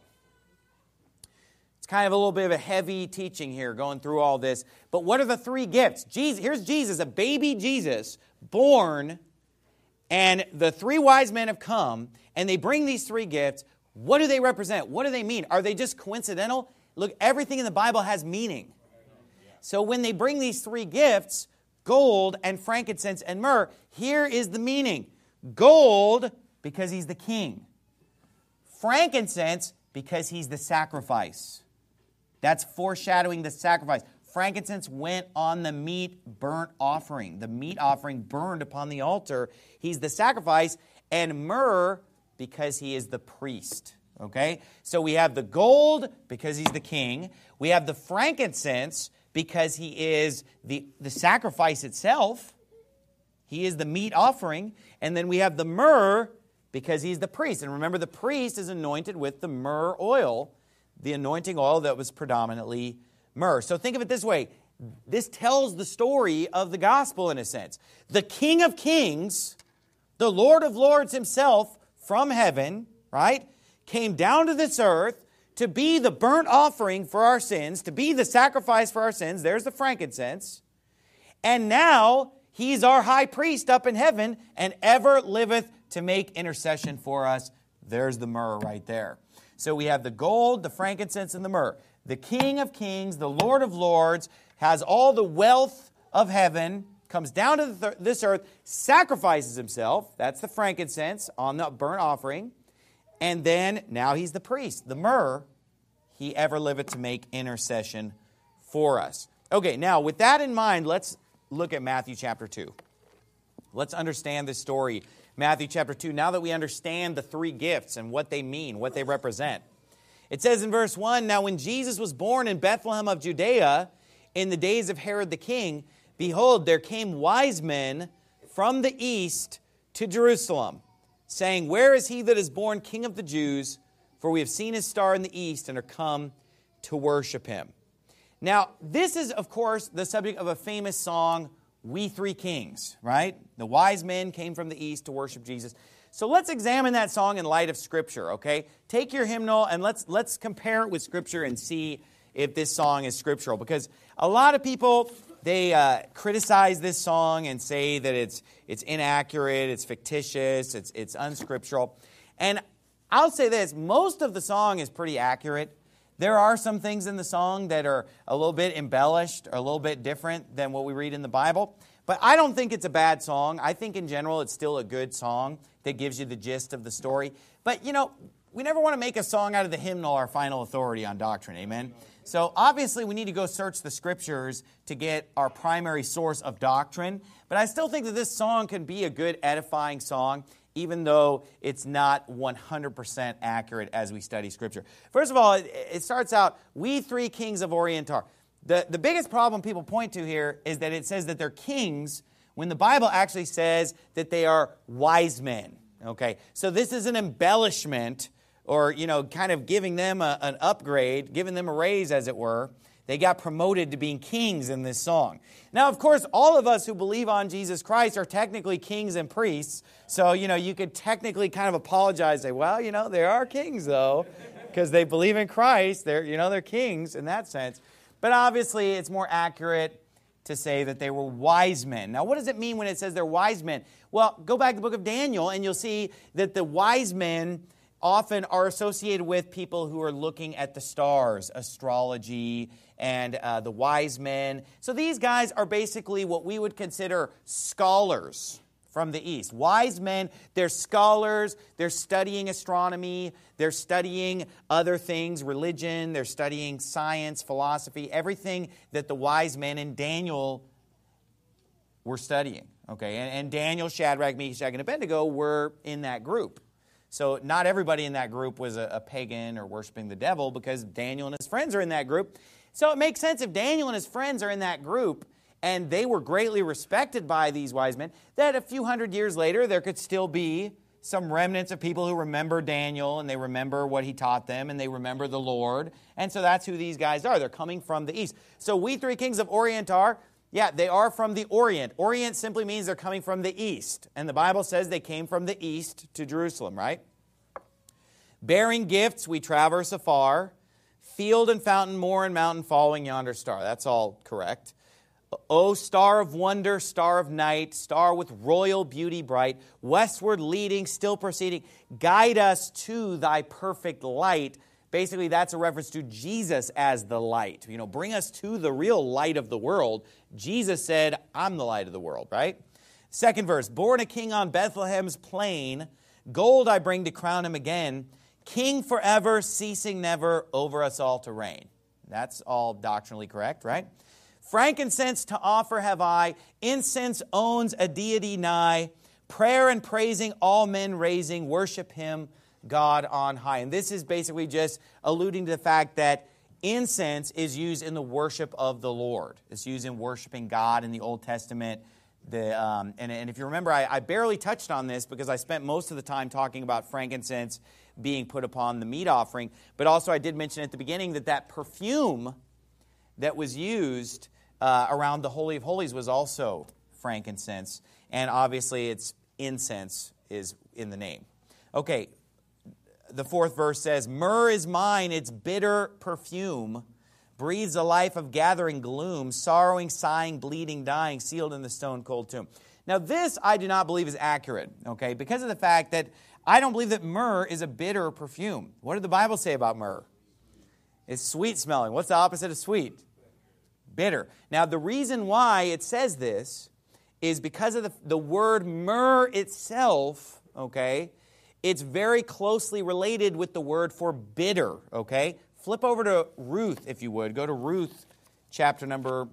[SPEAKER 1] It's kind of a little bit of a heavy teaching here, going through all this. But what are the three gifts? Jesus, here's Jesus, a baby Jesus, born, and the three wise men have come, and they bring these three gifts. What do they represent? What do they mean? Are they just coincidental? Look, everything in the Bible has meaning. So when they bring these three gifts, gold and frankincense and myrrh, here is the meaning. Gold, because he's the king. Frankincense, because he's the sacrifice. That's foreshadowing the sacrifice. Frankincense went on the meat burnt offering. The meat offering burned upon the altar. He's the sacrifice. And myrrh, because he is the priest. Okay? So we have the gold, because he's the king. We have the frankincense, because he is the, the sacrifice itself. He is the meat offering. And then we have the myrrh, because he's the priest. And remember, the priest is anointed with the myrrh oil, the anointing oil that was predominantly myrrh. So think of it this way. This tells the story of the gospel in a sense. The King of Kings, the Lord of Lords himself from heaven, right, came down to this earth to be the burnt offering for our sins, to be the sacrifice for our sins. There's the frankincense. And now he's our high priest up in heaven and ever liveth to make intercession for us. There's the myrrh right there. So we have the gold, the frankincense, and the myrrh. The King of Kings, the Lord of Lords, has all the wealth of heaven, comes down to the th- this earth, sacrifices himself. That's the frankincense on the burnt offering. And then, now he's the priest. The myrrh, he ever liveth to make intercession for us. Okay, now with that in mind, let's look at Matthew chapter two. Let's understand this story. Matthew chapter two, now that we understand the three gifts and what they mean, what they represent. It says in verse one, Now when Jesus was born in Bethlehem of Judea, in the days of Herod the king, behold, there came wise men from the east to Jerusalem, saying, Where is he that is born King of the Jews? For we have seen his star in the east and are come to worship him. Now, this is, of course, the subject of a famous song, We Three Kings, right? The wise men came from the east to worship Jesus. So let's examine that song in light of Scripture, okay? Take your hymnal and let's let's compare it with Scripture and see if this song is scriptural. Because a lot of people, they uh, criticize this song and say that it's it's inaccurate, it's fictitious, it's it's unscriptural. And I'll say this, most of the song is pretty accurate. There are some things in the song that are a little bit embellished or a little bit different than what we read in the Bible. But I don't think it's a bad song. I think in general it's still a good song that gives you the gist of the story. But, you know, we never want to make a song out of the hymnal our final authority on doctrine. Amen? So obviously we need to go search the Scriptures to get our primary source of doctrine. But I still think that this song can be a good edifying song, even though it's not one hundred percent accurate as we study Scripture. First of all, it, it starts out, We Three Kings of Orient are. The, the biggest problem people point to here is that it says that they're kings when the Bible actually says that they are wise men. Okay, so this is an embellishment, or, you know, kind of giving them a, an upgrade, giving them a raise, as it were. They got promoted to being kings in this song. Now, of course, all of us who believe on Jesus Christ are technically kings and priests. So, you know, you could technically kind of apologize, say, well, you know, they are kings, though, because they believe in Christ. They're, you know, they're kings in that sense. But obviously, it's more accurate to say that they were wise men. Now, what does it mean when it says they're wise men? Well, go back to the book of Daniel, and you'll see that the wise men often are associated with people who are looking at the stars, astrology, and uh, the wise men. So these guys are basically what we would consider scholars from the East. Wise men, they're scholars, they're studying astronomy, they're studying other things, religion, they're studying science, philosophy, everything that the wise men in Daniel were studying. Okay, and, and Daniel, Shadrach, Meshach, and Abednego were in that group. So not everybody in that group was a, a pagan or worshiping the devil, because Daniel and his friends are in that group. So it makes sense if Daniel and his friends are in that group, and they were greatly respected by these wise men, that a few hundred years later there could still be some remnants of people who remember Daniel, and they remember what he taught them, and they remember the Lord. And so that's who these guys are. They're coming from the East. So we three kings of Orient are, yeah, they are from the Orient. Orient simply means they're coming from the East. And the Bible says they came from the East to Jerusalem, right? Bearing gifts, we traverse afar. Field and fountain, moor and mountain, following yonder star. That's all correct. O star of wonder, star of night, star with royal beauty bright, westward leading, still proceeding, guide us to thy perfect light. Basically, that's a reference to Jesus as the light. You know, bring us to the real light of the world. Jesus said, I'm the light of the world, right? Second verse, born a king on Bethlehem's plain, gold I bring to crown him again, king forever, ceasing never, over us all to reign. That's all doctrinally correct, right? Frankincense to offer have I, incense owns a deity nigh, prayer and praising all men raising, worship him, God on high. And this is basically just alluding to the fact that incense is used in the worship of the Lord. It's used in worshiping God in the Old Testament. The, um, and, and if you remember, I, I barely touched on this because I spent most of the time talking about frankincense being put upon the meat offering. But also I did mention at the beginning that that perfume that was used uh, around the Holy of Holies was also frankincense. And obviously it's incense is in the name. Okay, the fourth verse says, myrrh is mine, its bitter perfume breathes a life of gathering gloom, sorrowing, sighing, bleeding, dying, sealed in the stone-cold tomb. Now this I do not believe is accurate, okay, because of the fact that I don't believe that myrrh is a bitter perfume. What did the Bible say about myrrh? It's sweet smelling. What's the opposite of sweet? Bitter. Now the reason why it says this is because of the, the word myrrh itself, okay, it's very closely related with the word for bitter, okay? Flip over to Ruth, if you would. Go to Ruth, chapter number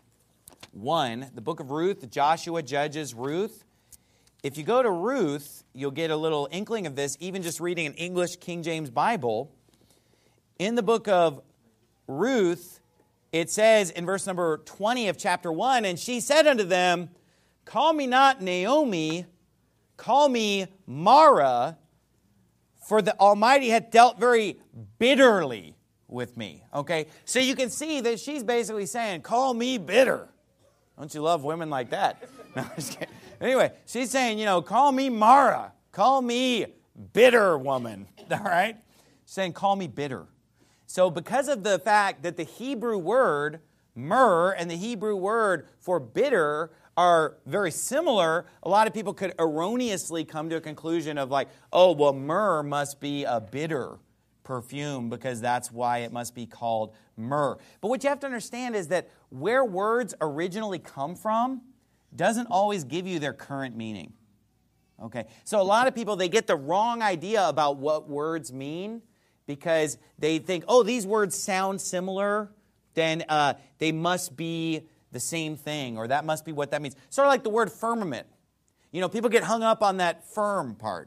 [SPEAKER 1] one. The book of Ruth, Joshua, Judges, Ruth. If you go to Ruth, you'll get a little inkling of this, even just reading an English King James Bible. In the book of Ruth, it says in verse number twenty of chapter one, and she said unto them, call me not Naomi, call me Mara, for the Almighty hath dealt very bitterly with me. Okay, so you can see that she's basically saying, call me bitter. Don't you love women like that? No, I'm just kidding. Anyway, she's saying, you know, call me Mara. Call me bitter woman. All right? She's saying, call me bitter. So because of the fact that the Hebrew word myrrh and the Hebrew word for bitter are very similar, a lot of people could erroneously come to a conclusion of like, oh, well, myrrh must be a bitter perfume because that's why it must be called myrrh. But what you have to understand is that where words originally come from doesn't always give you their current meaning. Okay, so a lot of people, they get the wrong idea about what words mean because they think, oh, these words sound similar, then uh, they must be the same thing, or that must be what that means. Sort of like the word firmament. You know, people get hung up on that firm part.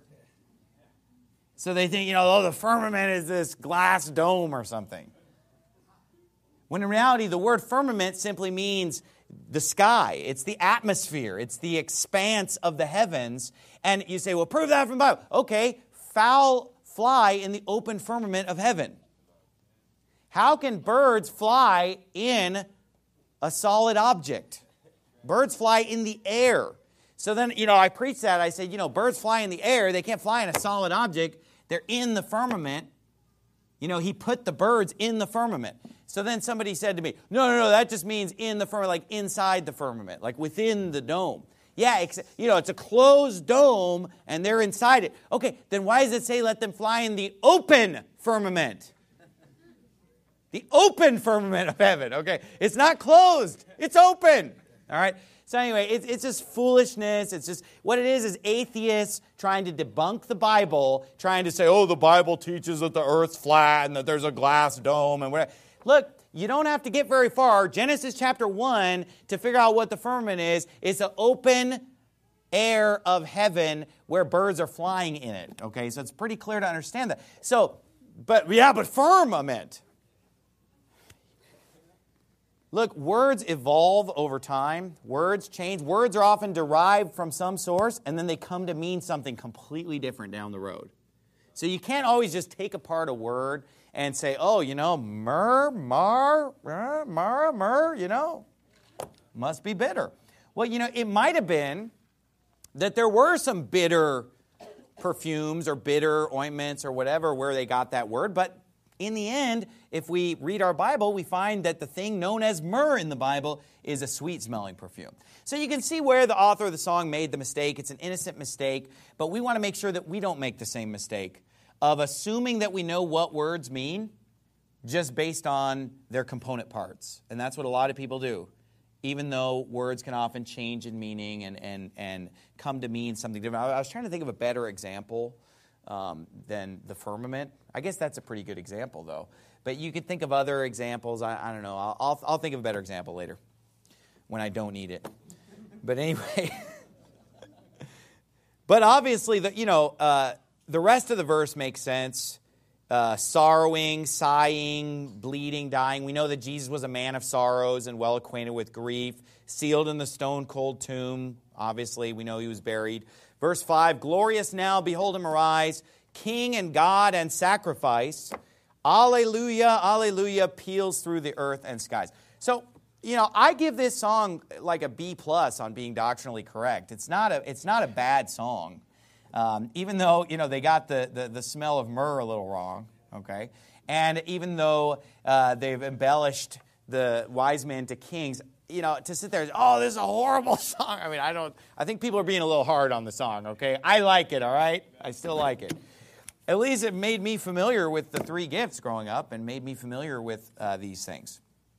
[SPEAKER 1] So they think, you know, oh, the firmament is this glass dome or something. When in reality, the word firmament simply means the sky. It's the atmosphere. It's the expanse of the heavens. And you say, well, prove that from the Bible. Okay, fowl fly in the open firmament of heaven. How can birds fly in a solid object? Birds fly in the air. So then, you know, I preached that. I said, you know, birds fly in the air. They can't fly in a solid object. They're in the firmament. You know, he put the birds in the firmament. So then somebody said to me, no, no, no, that just means in the firmament, like inside the firmament, like within the dome. Yeah, you know, it's a closed dome and they're inside it. Okay, then why does it say let them fly in the open firmament? The open firmament of heaven, okay? It's not closed, it's open, all right? So anyway, it's, it's just foolishness. It's just, what it is is atheists trying to debunk the Bible, trying to say, oh, the Bible teaches that the earth's flat and that there's a glass dome and whatever. Look, you don't have to get very far. Genesis chapter one, to figure out what the firmament is, it's an open air of heaven where birds are flying in it, okay? So it's pretty clear to understand that. So, but, yeah, but firmament. Look, words evolve over time. Words change. Words are often derived from some source, and then they come to mean something completely different down the road. So you can't always just take apart a word and say, oh, you know, myrrh, mar, mar, mar, myrrh, you know, must be bitter. Well, you know, it might have been that there were some bitter perfumes or bitter ointments or whatever where they got that word, but in the end, if we read our Bible, we find that the thing known as myrrh in the Bible is a sweet-smelling perfume. So you can see where the author of the song made the mistake. It's an innocent mistake, but we want to make sure that we don't make the same mistake of assuming that we know what words mean just based on their component parts. And that's what a lot of people do, even though words can often change in meaning and, and, and come to mean something different. I was trying to think of a better example um, than the firmament. I guess that's a pretty good example, though. But you could think of other examples. I, I don't know. I'll, I'll, I'll think of a better example later when I don't need it. But anyway. But obviously, the, you know, uh, the rest of the verse makes sense. Uh, sorrowing, sighing, bleeding, dying. We know that Jesus was a man of sorrows and well acquainted with grief. Sealed in the stone-cold tomb. Obviously, we know he was buried. Verse five, glorious now, behold him arise, King and God and sacrifice. Alleluia, alleluia, peals through the earth and skies. So, you know, I give this song like a B plus on being doctrinally correct. It's not a, it's not a bad song. Um, even though, you know, they got the, the, the smell of myrrh a little wrong, okay? And even though uh, they've embellished the wise men to kings, you know, to sit there and, oh, this is a horrible song. I mean, I don't, I think people are being a little hard on the song, okay? I like it, all right? I still like it. At least it made me familiar with the three gifts growing up and made me familiar with uh, these things.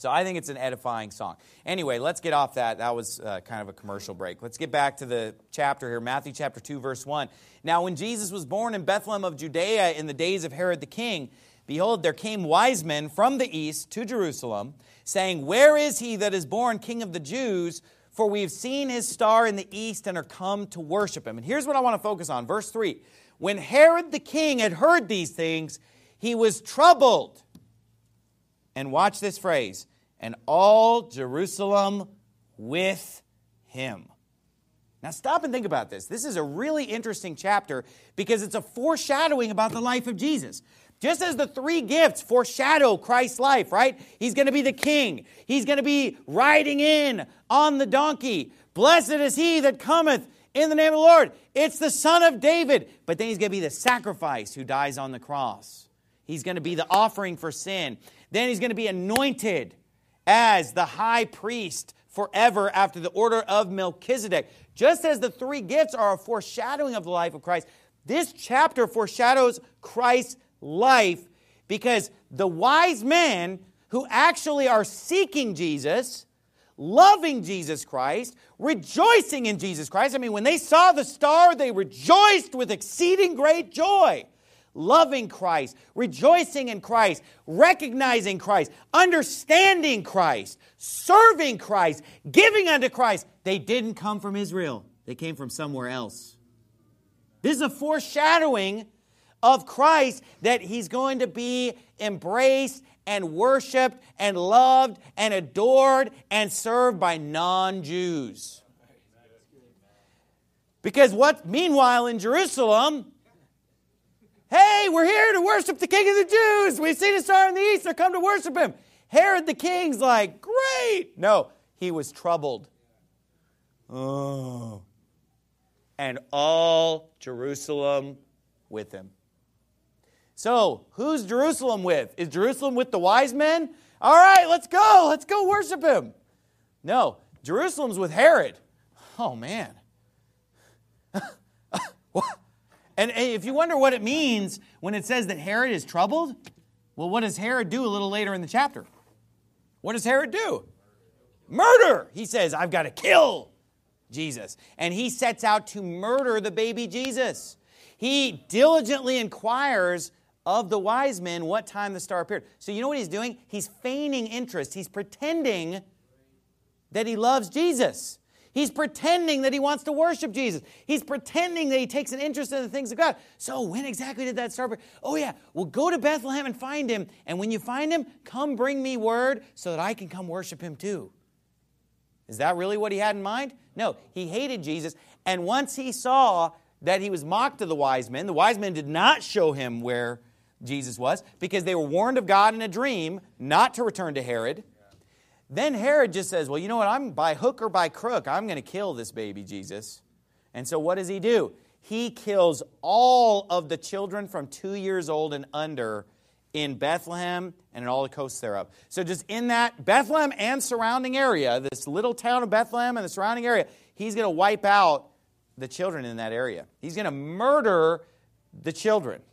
[SPEAKER 1] So I think it's an edifying song. Anyway, let's get off that. That was uh, kind of a commercial break. Let's get back to the chapter here, Matthew chapter two, verse one. Now when Jesus was born in Bethlehem of Judea in the days of Herod the king, behold, there came wise men from the east to Jerusalem, saying, where is he that is born King of the Jews? For we have seen his star in the east and are come to worship him. And here's what I want to focus on. Verse three. When Herod the king had heard these things, he was troubled. And watch this phrase. And all Jerusalem with him. Now stop and think about this. This is a really interesting chapter because it's a foreshadowing about the life of Jesus. Just as the three gifts foreshadow Christ's life, right? He's going to be the king. He's going to be riding in on the donkey. Blessed is he that cometh in the name of the Lord. It's the Son of David. But then he's going to be the sacrifice who dies on the cross. He's going to be the offering for sin. Then he's going to be anointed as the high priest forever after the order of Melchizedek. Just as the three gifts are a foreshadowing of the life of Christ, this chapter foreshadows Christ's life because the wise men who actually are seeking Jesus, loving Jesus Christ, rejoicing in Jesus Christ. I mean, when they saw the star, they rejoiced with exceeding great joy. Loving Christ, rejoicing in Christ, recognizing Christ, understanding Christ, serving Christ, giving unto Christ. They didn't come from Israel. They came from somewhere else. This is a foreshadowing of Christ, that he's going to be embraced and worshiped and loved and adored and served by non-Jews. Because what, meanwhile in Jerusalem, hey, we're here to worship the King of the Jews. We've seen a star in the east. They're come to worship him. Herod the king's like, great. No, he was troubled. Oh. And all Jerusalem with him. So, who's Jerusalem with? Is Jerusalem with the wise men? All right, let's go. Let's go worship him. No, Jerusalem's with Herod. Oh, man. And if you wonder what it means when it says that Herod is troubled, well, what does Herod do a little later in the chapter? What does Herod do? Murder. He says, I've got to kill Jesus. And he sets out to murder the baby Jesus. He diligently inquires of the wise men what time the star appeared. So you know what he's doing? He's feigning interest. He's pretending that he loves Jesus. He's pretending that he wants to worship Jesus. He's pretending that he takes an interest in the things of God. So when exactly did that star appear? Oh yeah, well go to Bethlehem and find him. And when you find him, come bring me word so that I can come worship him too. Is that really what he had in mind? No, he hated Jesus. And once he saw that he was mocked of the wise men, the wise men did not show him where Jesus was because they were warned of God in a dream not to return to Herod. Then Herod just says, well, you know what? I'm by hook or by crook, I'm going to kill this baby Jesus. And so what does he do? He kills all of the children from two years old and under in Bethlehem and in all the coasts thereof. So just in that Bethlehem and surrounding area, this little town of Bethlehem and the surrounding area, he's going to wipe out the children in that area. He's going to murder the children.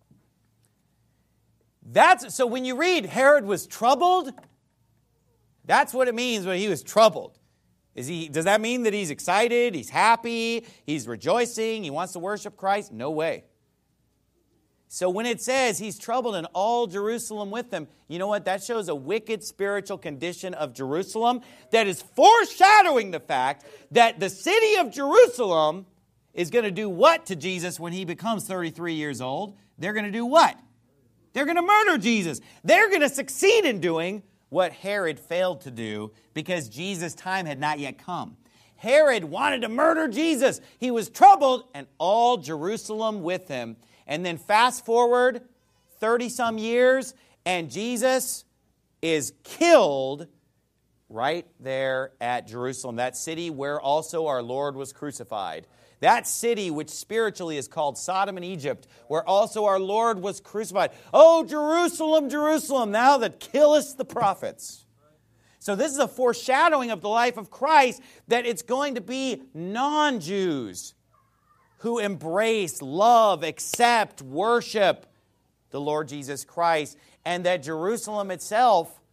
[SPEAKER 1] That's so when you read Herod was troubled, that's what it means when he was troubled. Is he, does that mean that he's excited, he's happy, he's rejoicing, he wants to worship Christ? No way. So when it says he's troubled and all Jerusalem with him, you know what? That shows a wicked spiritual condition of Jerusalem that is foreshadowing the fact that the city of Jerusalem is going to do what to Jesus when he becomes thirty-three years old? They're going to do what? They're going to murder Jesus. They're going to succeed in doing what Herod failed to do because Jesus' time had not yet come. Herod wanted to murder Jesus. He was troubled and all Jerusalem with him. And then fast forward thirty-some years and Jesus is killed right there at Jerusalem, that city where also our Lord was crucified. That city which spiritually is called Sodom and Egypt, where also our Lord was crucified. Oh, Jerusalem, Jerusalem, thou that killest the prophets. So this is a foreshadowing of the life of Christ, that it's going to be non-Jews who embrace, love, accept, worship the Lord Jesus Christ. And that Jerusalem itself,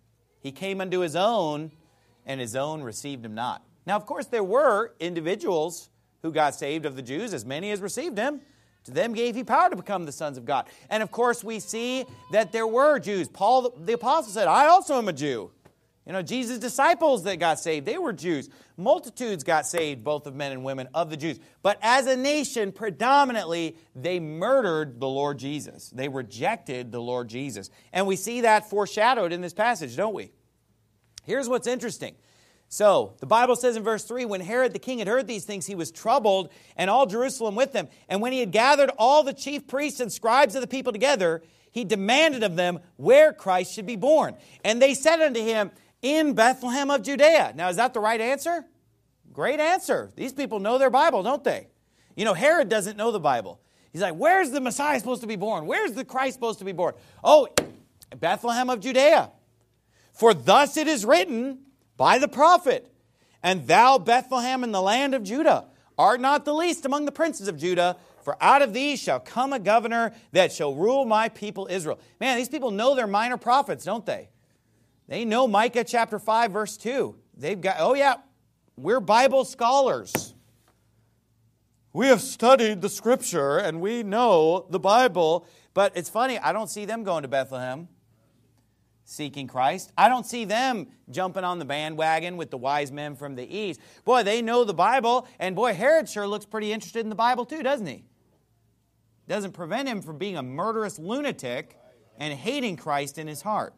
[SPEAKER 1] He came unto his own, and his own received him not. Now, of course, there were individuals who got saved of the Jews, as many as received him. To them gave he power to become the sons of God. And of course, we see that there were Jews. Paul, the apostle, said, I also am a Jew. You know, Jesus' disciples that got saved, they were Jews. Multitudes got saved, both of men and women, of the Jews. But as a nation, predominantly, they murdered the Lord Jesus. They rejected the Lord Jesus. And we see that foreshadowed in this passage, don't we? Here's what's interesting. So, the Bible says in verse three, when Herod the king had heard these things, he was troubled, and all Jerusalem with him. And when he had gathered all the chief priests and scribes of the people together, he demanded of them where Christ should be born. And they said unto him, in Bethlehem of Judea. Now, is that the right answer? Great answer. These people know their Bible, don't they? You know, Herod doesn't know the Bible. He's like, where's the Messiah supposed to be born? Where's the Christ supposed to be born? Oh, Bethlehem of Judea. For thus it is written by the prophet, and thou, Bethlehem, in the land of Judah, art not the least among the princes of Judah, for out of thee shall come a governor that shall rule my people Israel. Man, these people know their minor prophets, don't they? They know Micah chapter five, verse two. They've got, oh yeah, we're Bible scholars. We have studied the Scripture and we know the Bible. But it's funny, I don't see them going to Bethlehem seeking Christ. I don't see them jumping on the bandwagon with the wise men from the east. Boy, they know the Bible, and boy, Herod sure looks pretty interested in the Bible too, doesn't he? Doesn't prevent him from being a murderous lunatic and hating Christ in his heart.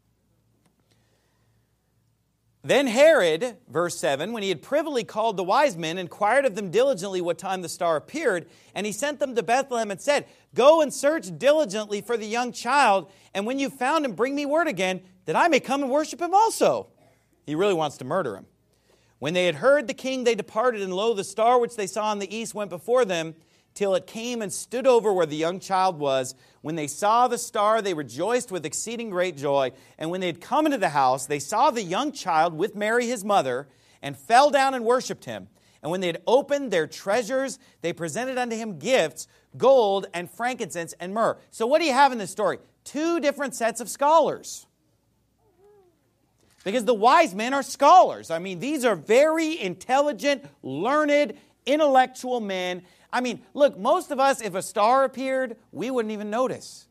[SPEAKER 1] Then Herod, verse seven, when he had privily called the wise men, inquired of them diligently what time the star appeared, and he sent them to Bethlehem and said, go and search diligently for the young child, and when you've found him, bring me word again, that I may come and worship him also. He really wants to murder him. When they had heard the king, they departed, and lo, the star which they saw in the east went before them, till it came and stood over where the young child was. When they saw the star, they rejoiced with exceeding great joy. And when they had come into the house, they saw the young child with Mary his mother, and fell down and worshipped him. And when they had opened their treasures, they presented unto him gifts, gold and frankincense and myrrh. So what do you have in this story? Two different sets of scholars. Because the wise men are scholars. I mean, these are very intelligent, learned, intellectual men. I mean, look, most of us, if a star appeared, we wouldn't even notice.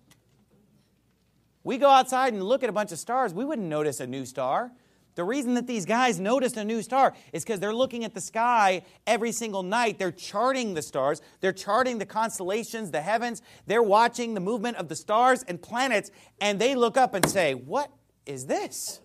[SPEAKER 1] We go outside and look at a bunch of stars, we wouldn't notice a new star. The reason that these guys noticed a new star is because they're looking at the sky every single night. They're charting the stars. They're charting the constellations, the heavens. They're watching the movement of the stars and planets, and they look up and say, what is this?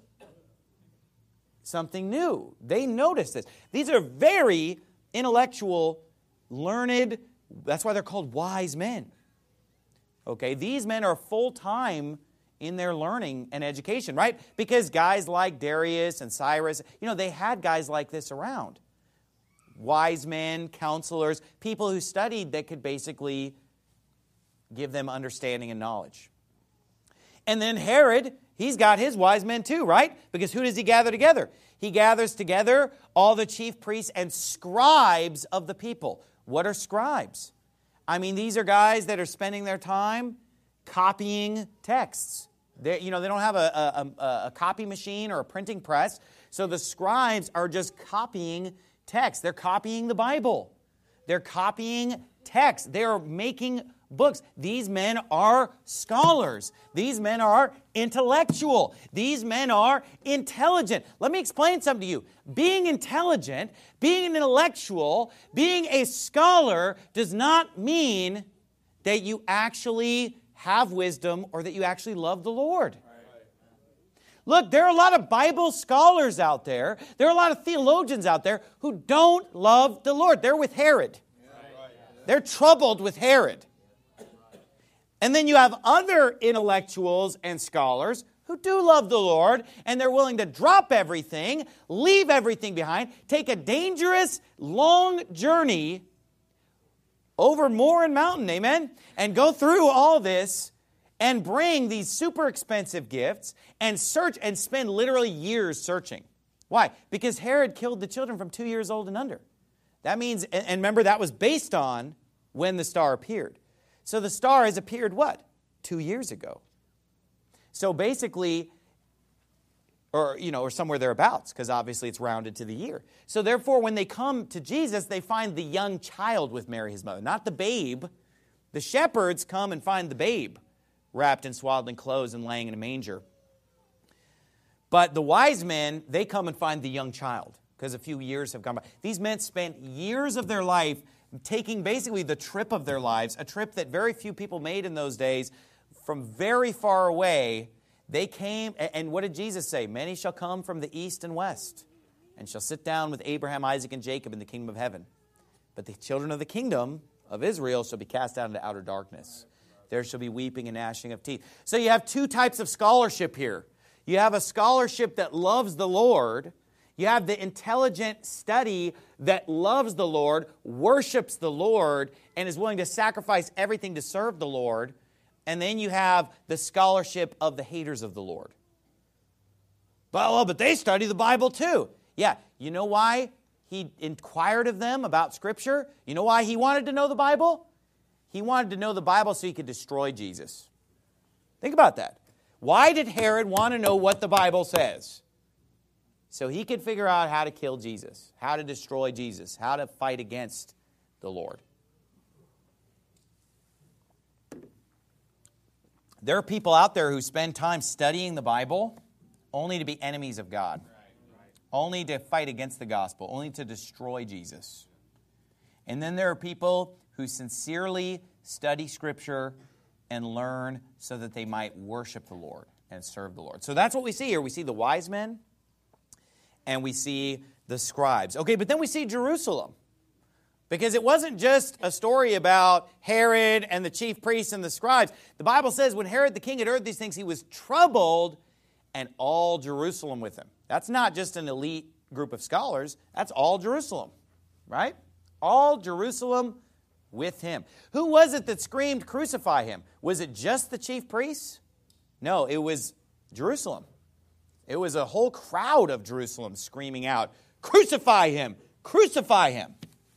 [SPEAKER 1] Something new. They notice this. These are very intellectual, learned, that's why they're called wise men. Okay, these men are full-time in their learning and education, right? Because guys like Darius and Cyrus, you know, they had guys like this around. Wise men, counselors, people who studied that could basically give them understanding and knowledge. And then Herod, he's got his wise men too, right? Because who does he gather together? He gathers together all the chief priests and scribes of the people. What are scribes? I mean, these are guys that are spending their time copying texts. They, you know, they don't have a, a, a copy machine or a printing press. So the scribes are just copying text. They're copying the Bible. They're copying text. They're making books. These men are scholars. These men are intellectual. These men are intelligent. Let me explain something to you. Being intelligent, being an intellectual, being a scholar does not mean that you actually have wisdom or that you actually love the Lord. Look, there are a lot of Bible scholars out there. There are a lot of theologians out there who don't love the Lord. They're with Herod. They're troubled with Herod. And then you have other intellectuals and scholars who do love the Lord, and they're willing to drop everything, leave everything behind, take a dangerous, long journey over moor and mountain, amen, and go through all this and bring these super expensive gifts and search and spend literally years searching. Why? Because Herod killed the children from two years old and under. That means, and remember, that was based on when the star appeared. So the star has appeared what? Two years ago. So basically, or, you know, or somewhere thereabouts, because obviously it's rounded to the year. So therefore, when they come to Jesus, they find the young child with Mary, his mother, not the babe. The shepherds come and find the babe wrapped in swaddling clothes and laying in a manger. But the wise men, they come and find the young child, because a few years have gone by. These men spent years of their life taking basically the trip of their lives, a trip that very few people made in those days, from very far away. They came, and what did Jesus say? Many shall come from the east and west, and shall sit down with Abraham, Isaac, and Jacob in the kingdom of heaven. But the children of the kingdom of Israel shall be cast out into outer darkness. There shall be weeping and gnashing of teeth. So you have two types of scholarship here. You have a scholarship that loves the Lord. You have the intelligent study that loves the Lord, worships the Lord, and is willing to sacrifice everything to serve the Lord. And then you have the scholarship of the haters of the Lord. But, well, but they study the Bible too. Yeah, you know why he inquired of them about Scripture? You know why he wanted to know the Bible? He wanted to know the Bible so he could destroy Jesus. Think about that. Why did Herod want to know what the Bible says? So he could figure out how to kill Jesus, how to destroy Jesus, how to fight against the Lord. There are people out there who spend time studying the Bible only to be enemies of God, only to fight against the gospel, only to destroy Jesus. And then there are people who sincerely study Scripture and learn so that they might worship the Lord and serve the Lord. So that's what we see here. We see the wise men and we see the scribes. Okay, but then we see Jerusalem. Because it wasn't just a story about Herod and the chief priests and the scribes. The Bible says when Herod the king had heard these things, he was troubled, and all Jerusalem with him. That's not just an elite group of scholars. That's all Jerusalem, right? All Jerusalem with him. Who was it that screamed, "Crucify him"? Was it just the chief priests? No, it was Jerusalem. It was a whole crowd of Jerusalem screaming out, "Crucify him! Crucify him!"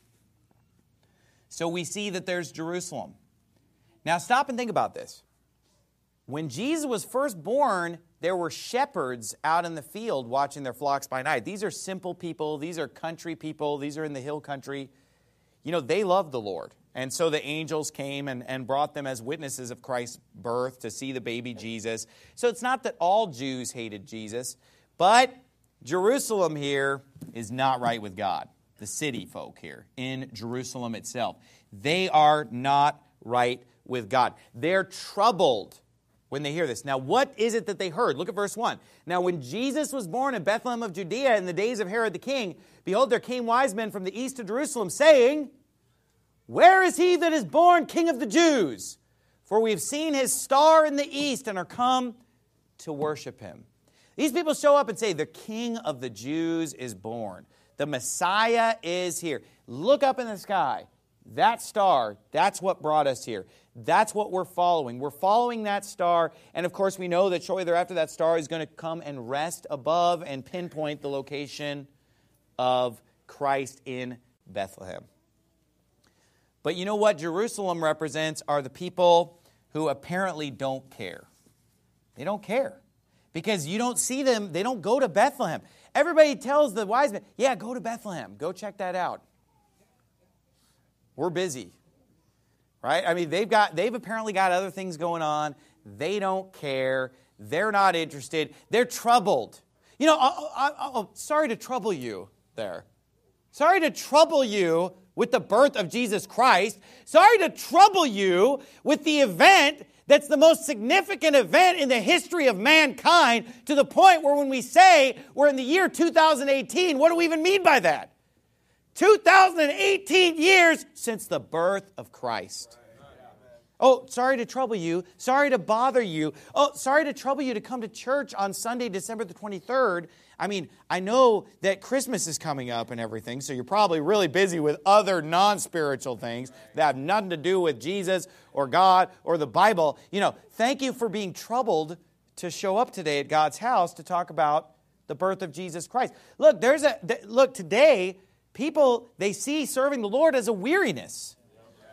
[SPEAKER 1] So we see that there's Jerusalem. Now stop and think about this. When Jesus was first born, there were shepherds out in the field watching their flocks by night. These are simple people. These are country people. These are in the hill country. You know, they loved the Lord. And so the angels came and, and brought them as witnesses of Christ's birth to see the baby Jesus. So it's not that all Jews hated Jesus, but Jerusalem here is not right with God. The city folk here in Jerusalem itself. They are not right with God. They're troubled when they hear this. Now, what is it that they heard? Look at verse one. Now, when Jesus was born in Bethlehem of Judea in the days of Herod the king, behold, there came wise men from the east of Jerusalem, saying, "Where is he that is born King of the Jews? For we have seen his star in the east and are come to worship him." These people show up and say, the King of the Jews is born. The Messiah is here. Look up in the sky. That star, that's what brought us here. That's what we're following. We're following that star. And of course, we know that shortly thereafter, that star is going to come and rest above and pinpoint the location of Christ in Bethlehem. But you know what Jerusalem represents are the people who apparently don't care. They don't care. Because you don't see them, they don't go to Bethlehem. Everybody tells the wise men, yeah, go to Bethlehem. Go check that out. We're busy. Right? I mean, they've got they've apparently got other things going on. They don't care. They're not interested. They're troubled. You know, I, I, I, sorry to trouble you there. Sorry to trouble you with the birth of Jesus Christ. Sorry to trouble you with the event that's the most significant event in the history of mankind, to the point where when we say we're in the year two thousand eighteen, what do we even mean by that? two thousand eighteen years since the birth of Christ. Oh, sorry to trouble you. Sorry to bother you. Oh, sorry to trouble you to come to church on Sunday, December the twenty-third. I mean, I know that Christmas is coming up and everything, so you're probably really busy with other non-spiritual things that have nothing to do with Jesus or God or the Bible. You know, thank you for being troubled to show up today at God's house to talk about the birth of Jesus Christ. Look, there's a look today, people, they see serving the Lord as a weariness.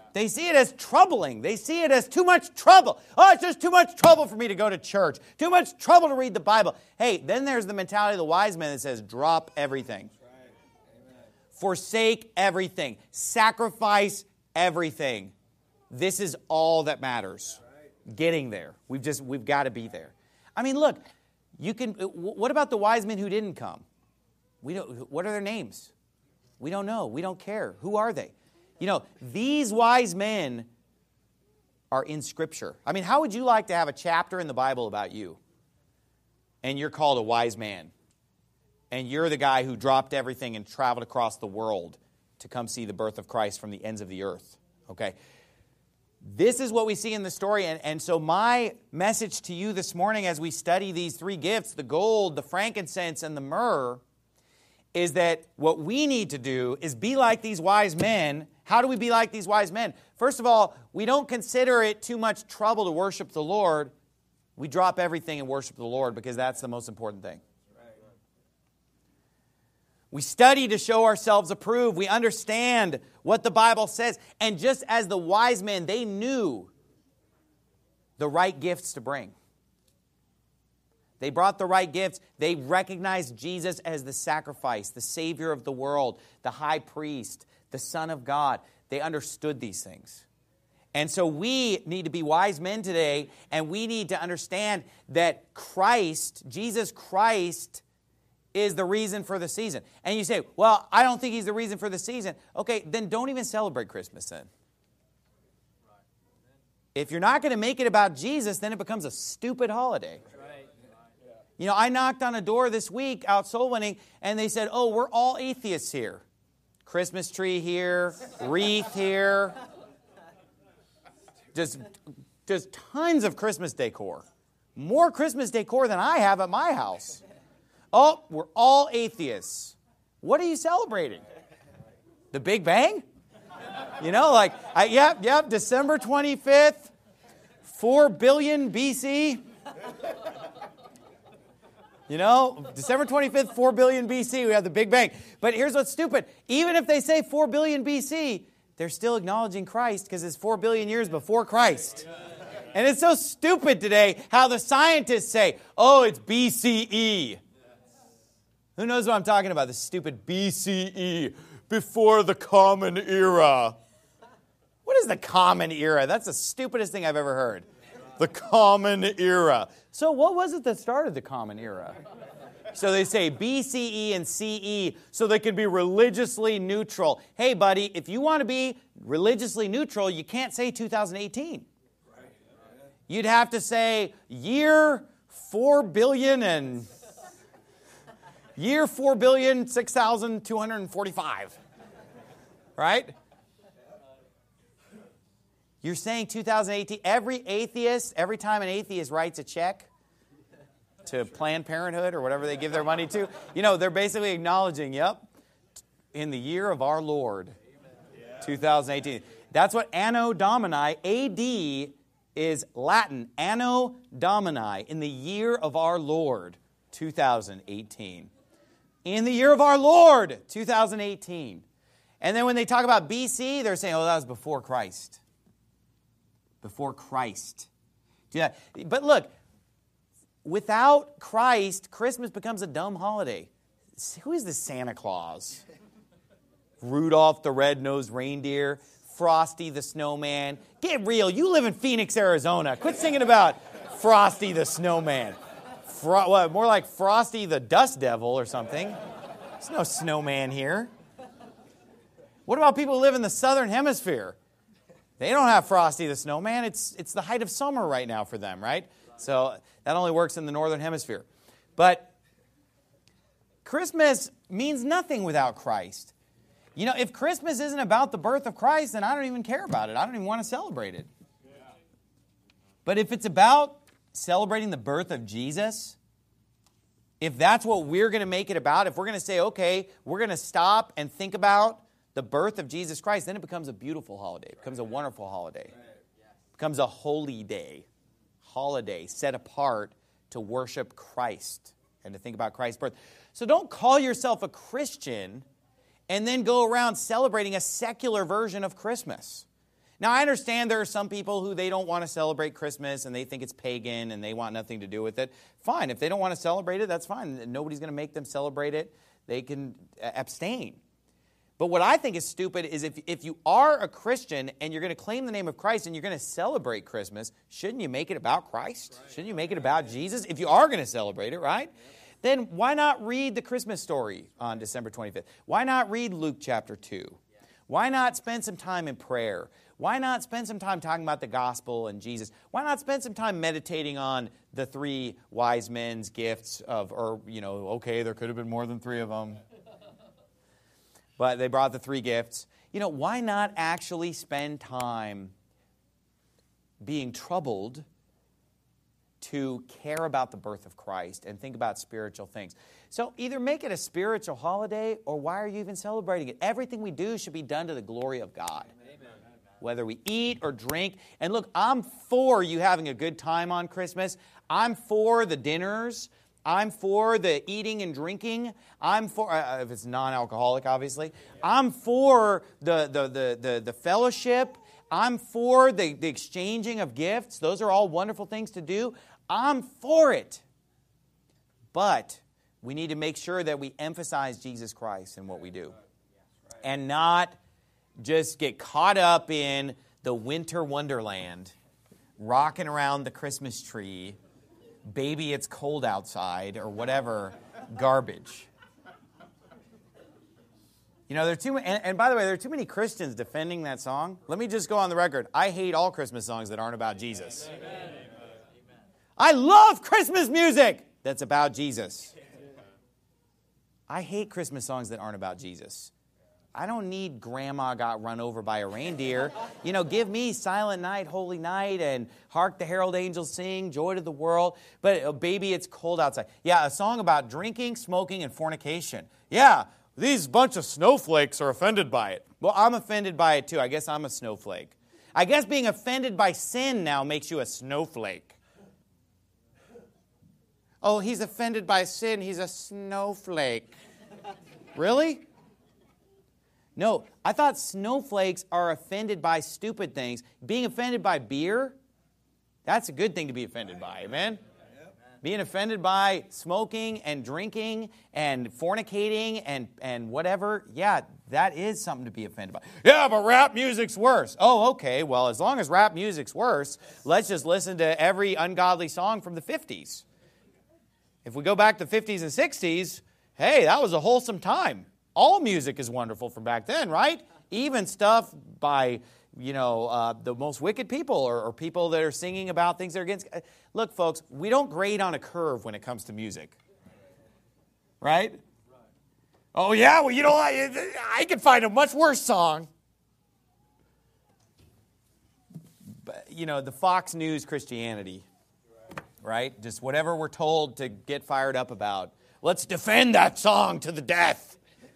[SPEAKER 1] They see it as troubling. They see it as too much trouble. Oh, it's just too much trouble for me to go to church. Too much trouble to read the Bible. Hey, then there's the mentality of the wise man that says, drop everything. Forsake everything. Sacrifice everything. This is all that matters. Getting there. We've just, we've got to be there. I mean, look, you can, what about the wise men who didn't come? We don't, what are their names? We don't know. We don't care. Who are they? You know, these wise men are in Scripture. I mean, how would you like to have a chapter in the Bible about you? And you're called a wise man. And you're the guy who dropped everything and traveled across the world to come see the birth of Christ from the ends of the earth. Okay? This is what we see in the story. And, and so my message to you this morning as we study these three gifts, the gold, the frankincense, and the myrrh, is that what we need to do is be like these wise men. How do we be like these wise men? First of all, we don't consider it too much trouble to worship the Lord. We drop everything and worship the Lord because that's the most important thing. We study to show ourselves approved. We understand what the Bible says. And just as the wise men, they knew the right gifts to bring. They brought the right gifts. They recognized Jesus as the sacrifice, the Savior of the world, the high priest, the Son of God. They understood these things. And so we need to be wise men today, and we need to understand that Christ, Jesus Christ, is the reason for the season. And you say, well, I don't think He's the reason for the season. Okay, then don't even celebrate Christmas then. If you're not going to make it about Jesus, then it becomes a stupid holiday. You know, I knocked on a door this week out soul winning, and they said, oh, we're all atheists here. Christmas tree here, wreath here. Just, just tons of Christmas decor. More Christmas decor than I have at my house. Oh, we're all atheists. What are you celebrating? The Big Bang? You know, like, I, yep, yep, December twenty-fifth, four billion B C. You know, December twenty-fifth, four billion B C, we have the Big Bang. But here's what's stupid. Even if they say four billion B C, they're still acknowledging Christ because it's four billion years before Christ. And it's so stupid today how the scientists say, oh, it's B C E. Who knows what I'm talking about? The stupid B C E, before the Common Era. What is the Common Era? That's the stupidest thing I've ever heard. The Common Era. So what was it that started the Common Era? So they say B C E and C E so they can be religiously neutral. Hey, buddy, if you want to be religiously neutral, you can't say two thousand eighteen. You'd have to say year four billion and year four billion six thousand two hundred forty-five. Right? You're saying two thousand eighteen. Every atheist, every time an atheist writes a check to Planned Parenthood or whatever they give their money to, you know, they're basically acknowledging, yep, in the year of our Lord, two thousand eighteen. That's what Anno Domini, A D is Latin. Anno Domini, in the year of our Lord, two thousand eighteen. In the year of our Lord, two thousand eighteen. And then when they talk about B C, they're saying, oh, that was before Christ. Before Christ. Yeah. But look, without Christ, Christmas becomes a dumb holiday. Who is this Santa Claus? Rudolph the red-nosed reindeer, Frosty the snowman. Get real. You live in Phoenix, Arizona. Quit singing about Frosty the snowman. Fro- what, more like Frosty the dust devil or something. There's no snowman here. What about people who live in the southern hemisphere? They don't have Frosty the snowman. It's, it's the height of summer right now for them, right? So that only works in the northern hemisphere. But Christmas means nothing without Christ. You know, if Christmas isn't about the birth of Christ, then I don't even care about it. I don't even want to celebrate it. But if it's about celebrating the birth of Jesus, if that's what we're going to make it about, if we're going to say, okay, we're going to stop and think about the birth of Jesus Christ, then it becomes a beautiful holiday. It becomes a wonderful holiday. It becomes a holy day, holiday set apart to worship Christ and to think about Christ's birth. So don't call yourself a Christian and then go around celebrating a secular version of Christmas. Now, I understand there are some people who they don't want to celebrate Christmas and they think it's pagan and they want nothing to do with it. Fine. If they don't want to celebrate it, that's fine. Nobody's going to make them celebrate it. They can abstain. But what I think is stupid is if, if you are a Christian and you're going to claim the name of Christ and you're going to celebrate Christmas, shouldn't you make it about Christ? Right. Shouldn't you make it about Jesus? If you are going to celebrate it, right? Yep. Then why not read the Christmas story on December twenty-fifth? Why not read Luke chapter two? Yeah. Why not spend some time in prayer? Why not spend some time talking about the gospel and Jesus? Why not spend some time meditating on the three wise men's gifts of, or, you know, okay, there could have been more than three of them. But they brought the three gifts. You know, why not actually spend time being troubled to care about the birth of Christ and think about spiritual things? So either make it a spiritual holiday, or why are you even celebrating it? Everything we do should be done to the glory of God. Amen. Whether we eat or drink. And look, I'm for you having a good time on Christmas. I'm for the dinners. I'm for the eating and drinking. I'm for, uh, if it's non-alcoholic, obviously. I'm for the, the, the, the, the fellowship. I'm for the, the exchanging of gifts. Those are all wonderful things to do. I'm for it. But we need to make sure that we emphasize Jesus Christ in what we do. And not just get caught up in the winter wonderland, rocking around the Christmas tree, baby, it's cold outside, or whatever garbage. You know, there are too many, and, and by the way, there are too many Christians defending that song. Let me just go on the record. I hate all Christmas songs that aren't about Jesus. Amen. I love Christmas music that's about Jesus. I hate Christmas songs that aren't about Jesus. I don't need Grandma Got Run Over by a Reindeer. You know, give me Silent Night, Holy Night, and Hark the Herald Angels Sing, Joy to the World. But, oh, baby, it's cold outside. Yeah, a song about drinking, smoking, and fornication. Yeah, these bunch of snowflakes are offended by it. Well, I'm offended by it, too. I guess I'm a snowflake. I guess being offended by sin now makes you a snowflake. Oh, he's offended by sin. He's a snowflake. Really? No, I thought snowflakes are offended by stupid things. Being offended by beer, that's a good thing to be offended by, amen? Being offended by smoking and drinking and fornicating and, and whatever, yeah, that is something to be offended by. Yeah, but rap music's worse. Oh, okay, well, as long as rap music's worse, let's just listen to every ungodly song from the fifties. If we go back to the fifties and sixties, hey, that was a wholesome time. All music is wonderful from back then, right? Even stuff by, you know, uh, the most wicked people or, or people that are singing about things that are against. Look, folks, we don't grade on a curve when it comes to music. Right? Oh, yeah, well, you know, I, I could find a much worse song. But, you know, the Fox News Christianity, right? Just whatever we're told to get fired up about. Let's defend that song to the death.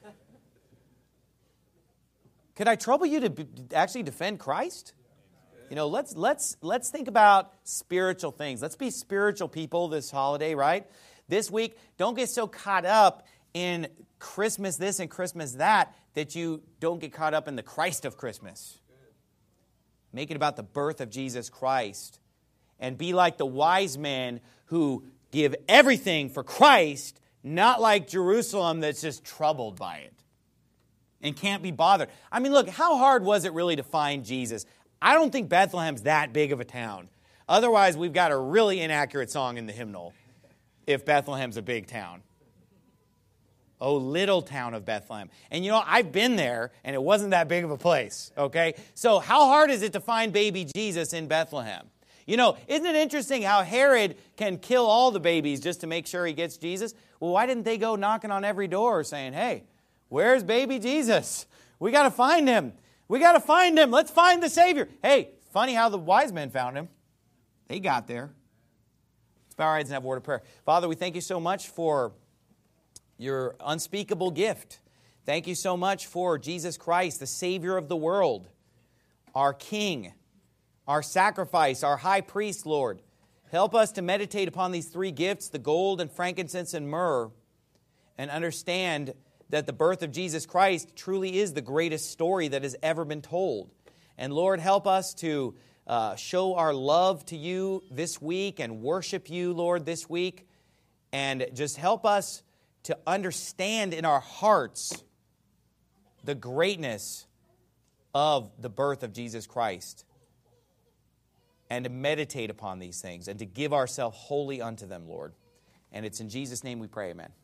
[SPEAKER 1] Could I trouble you to be, actually defend Christ? You know, let's let's let's think about spiritual things. Let's be spiritual people this holiday, right? This week, don't get so caught up in Christmas this and Christmas that that you don't get caught up in the Christ of Christmas. Make it about the birth of Jesus Christ. And be like the wise men who give everything for Christ, not like Jerusalem that's just troubled by it and can't be bothered. I mean, look, how hard was it really to find Jesus? I don't think Bethlehem's that big of a town. Otherwise, we've got a really inaccurate song in the hymnal if Bethlehem's a big town. Oh, little town of Bethlehem. And you know, I've been there, and it wasn't that big of a place, okay? So how hard is it to find baby Jesus in Bethlehem? You know, isn't it interesting how Herod can kill all the babies just to make sure he gets Jesus? Well, why didn't they go knocking on every door saying, hey, where's baby Jesus? We got to find him. We got to find him. Let's find the Savior. Hey, funny how the wise men found him. They got there. Let's bow our heads and have a word of prayer. Father, we thank you so much for your unspeakable gift. Thank you so much for Jesus Christ, the Savior of the world, our King, our sacrifice, our high priest, Lord. Help us to meditate upon these three gifts, the gold and frankincense and myrrh, and understand that the birth of Jesus Christ truly is the greatest story that has ever been told. And Lord, help us to uh, show our love to you this week and worship you, Lord, this week. And just help us to understand in our hearts the greatness of the birth of Jesus Christ, and to meditate upon these things and to give ourselves wholly unto them, Lord. And it's in Jesus' name we pray, amen.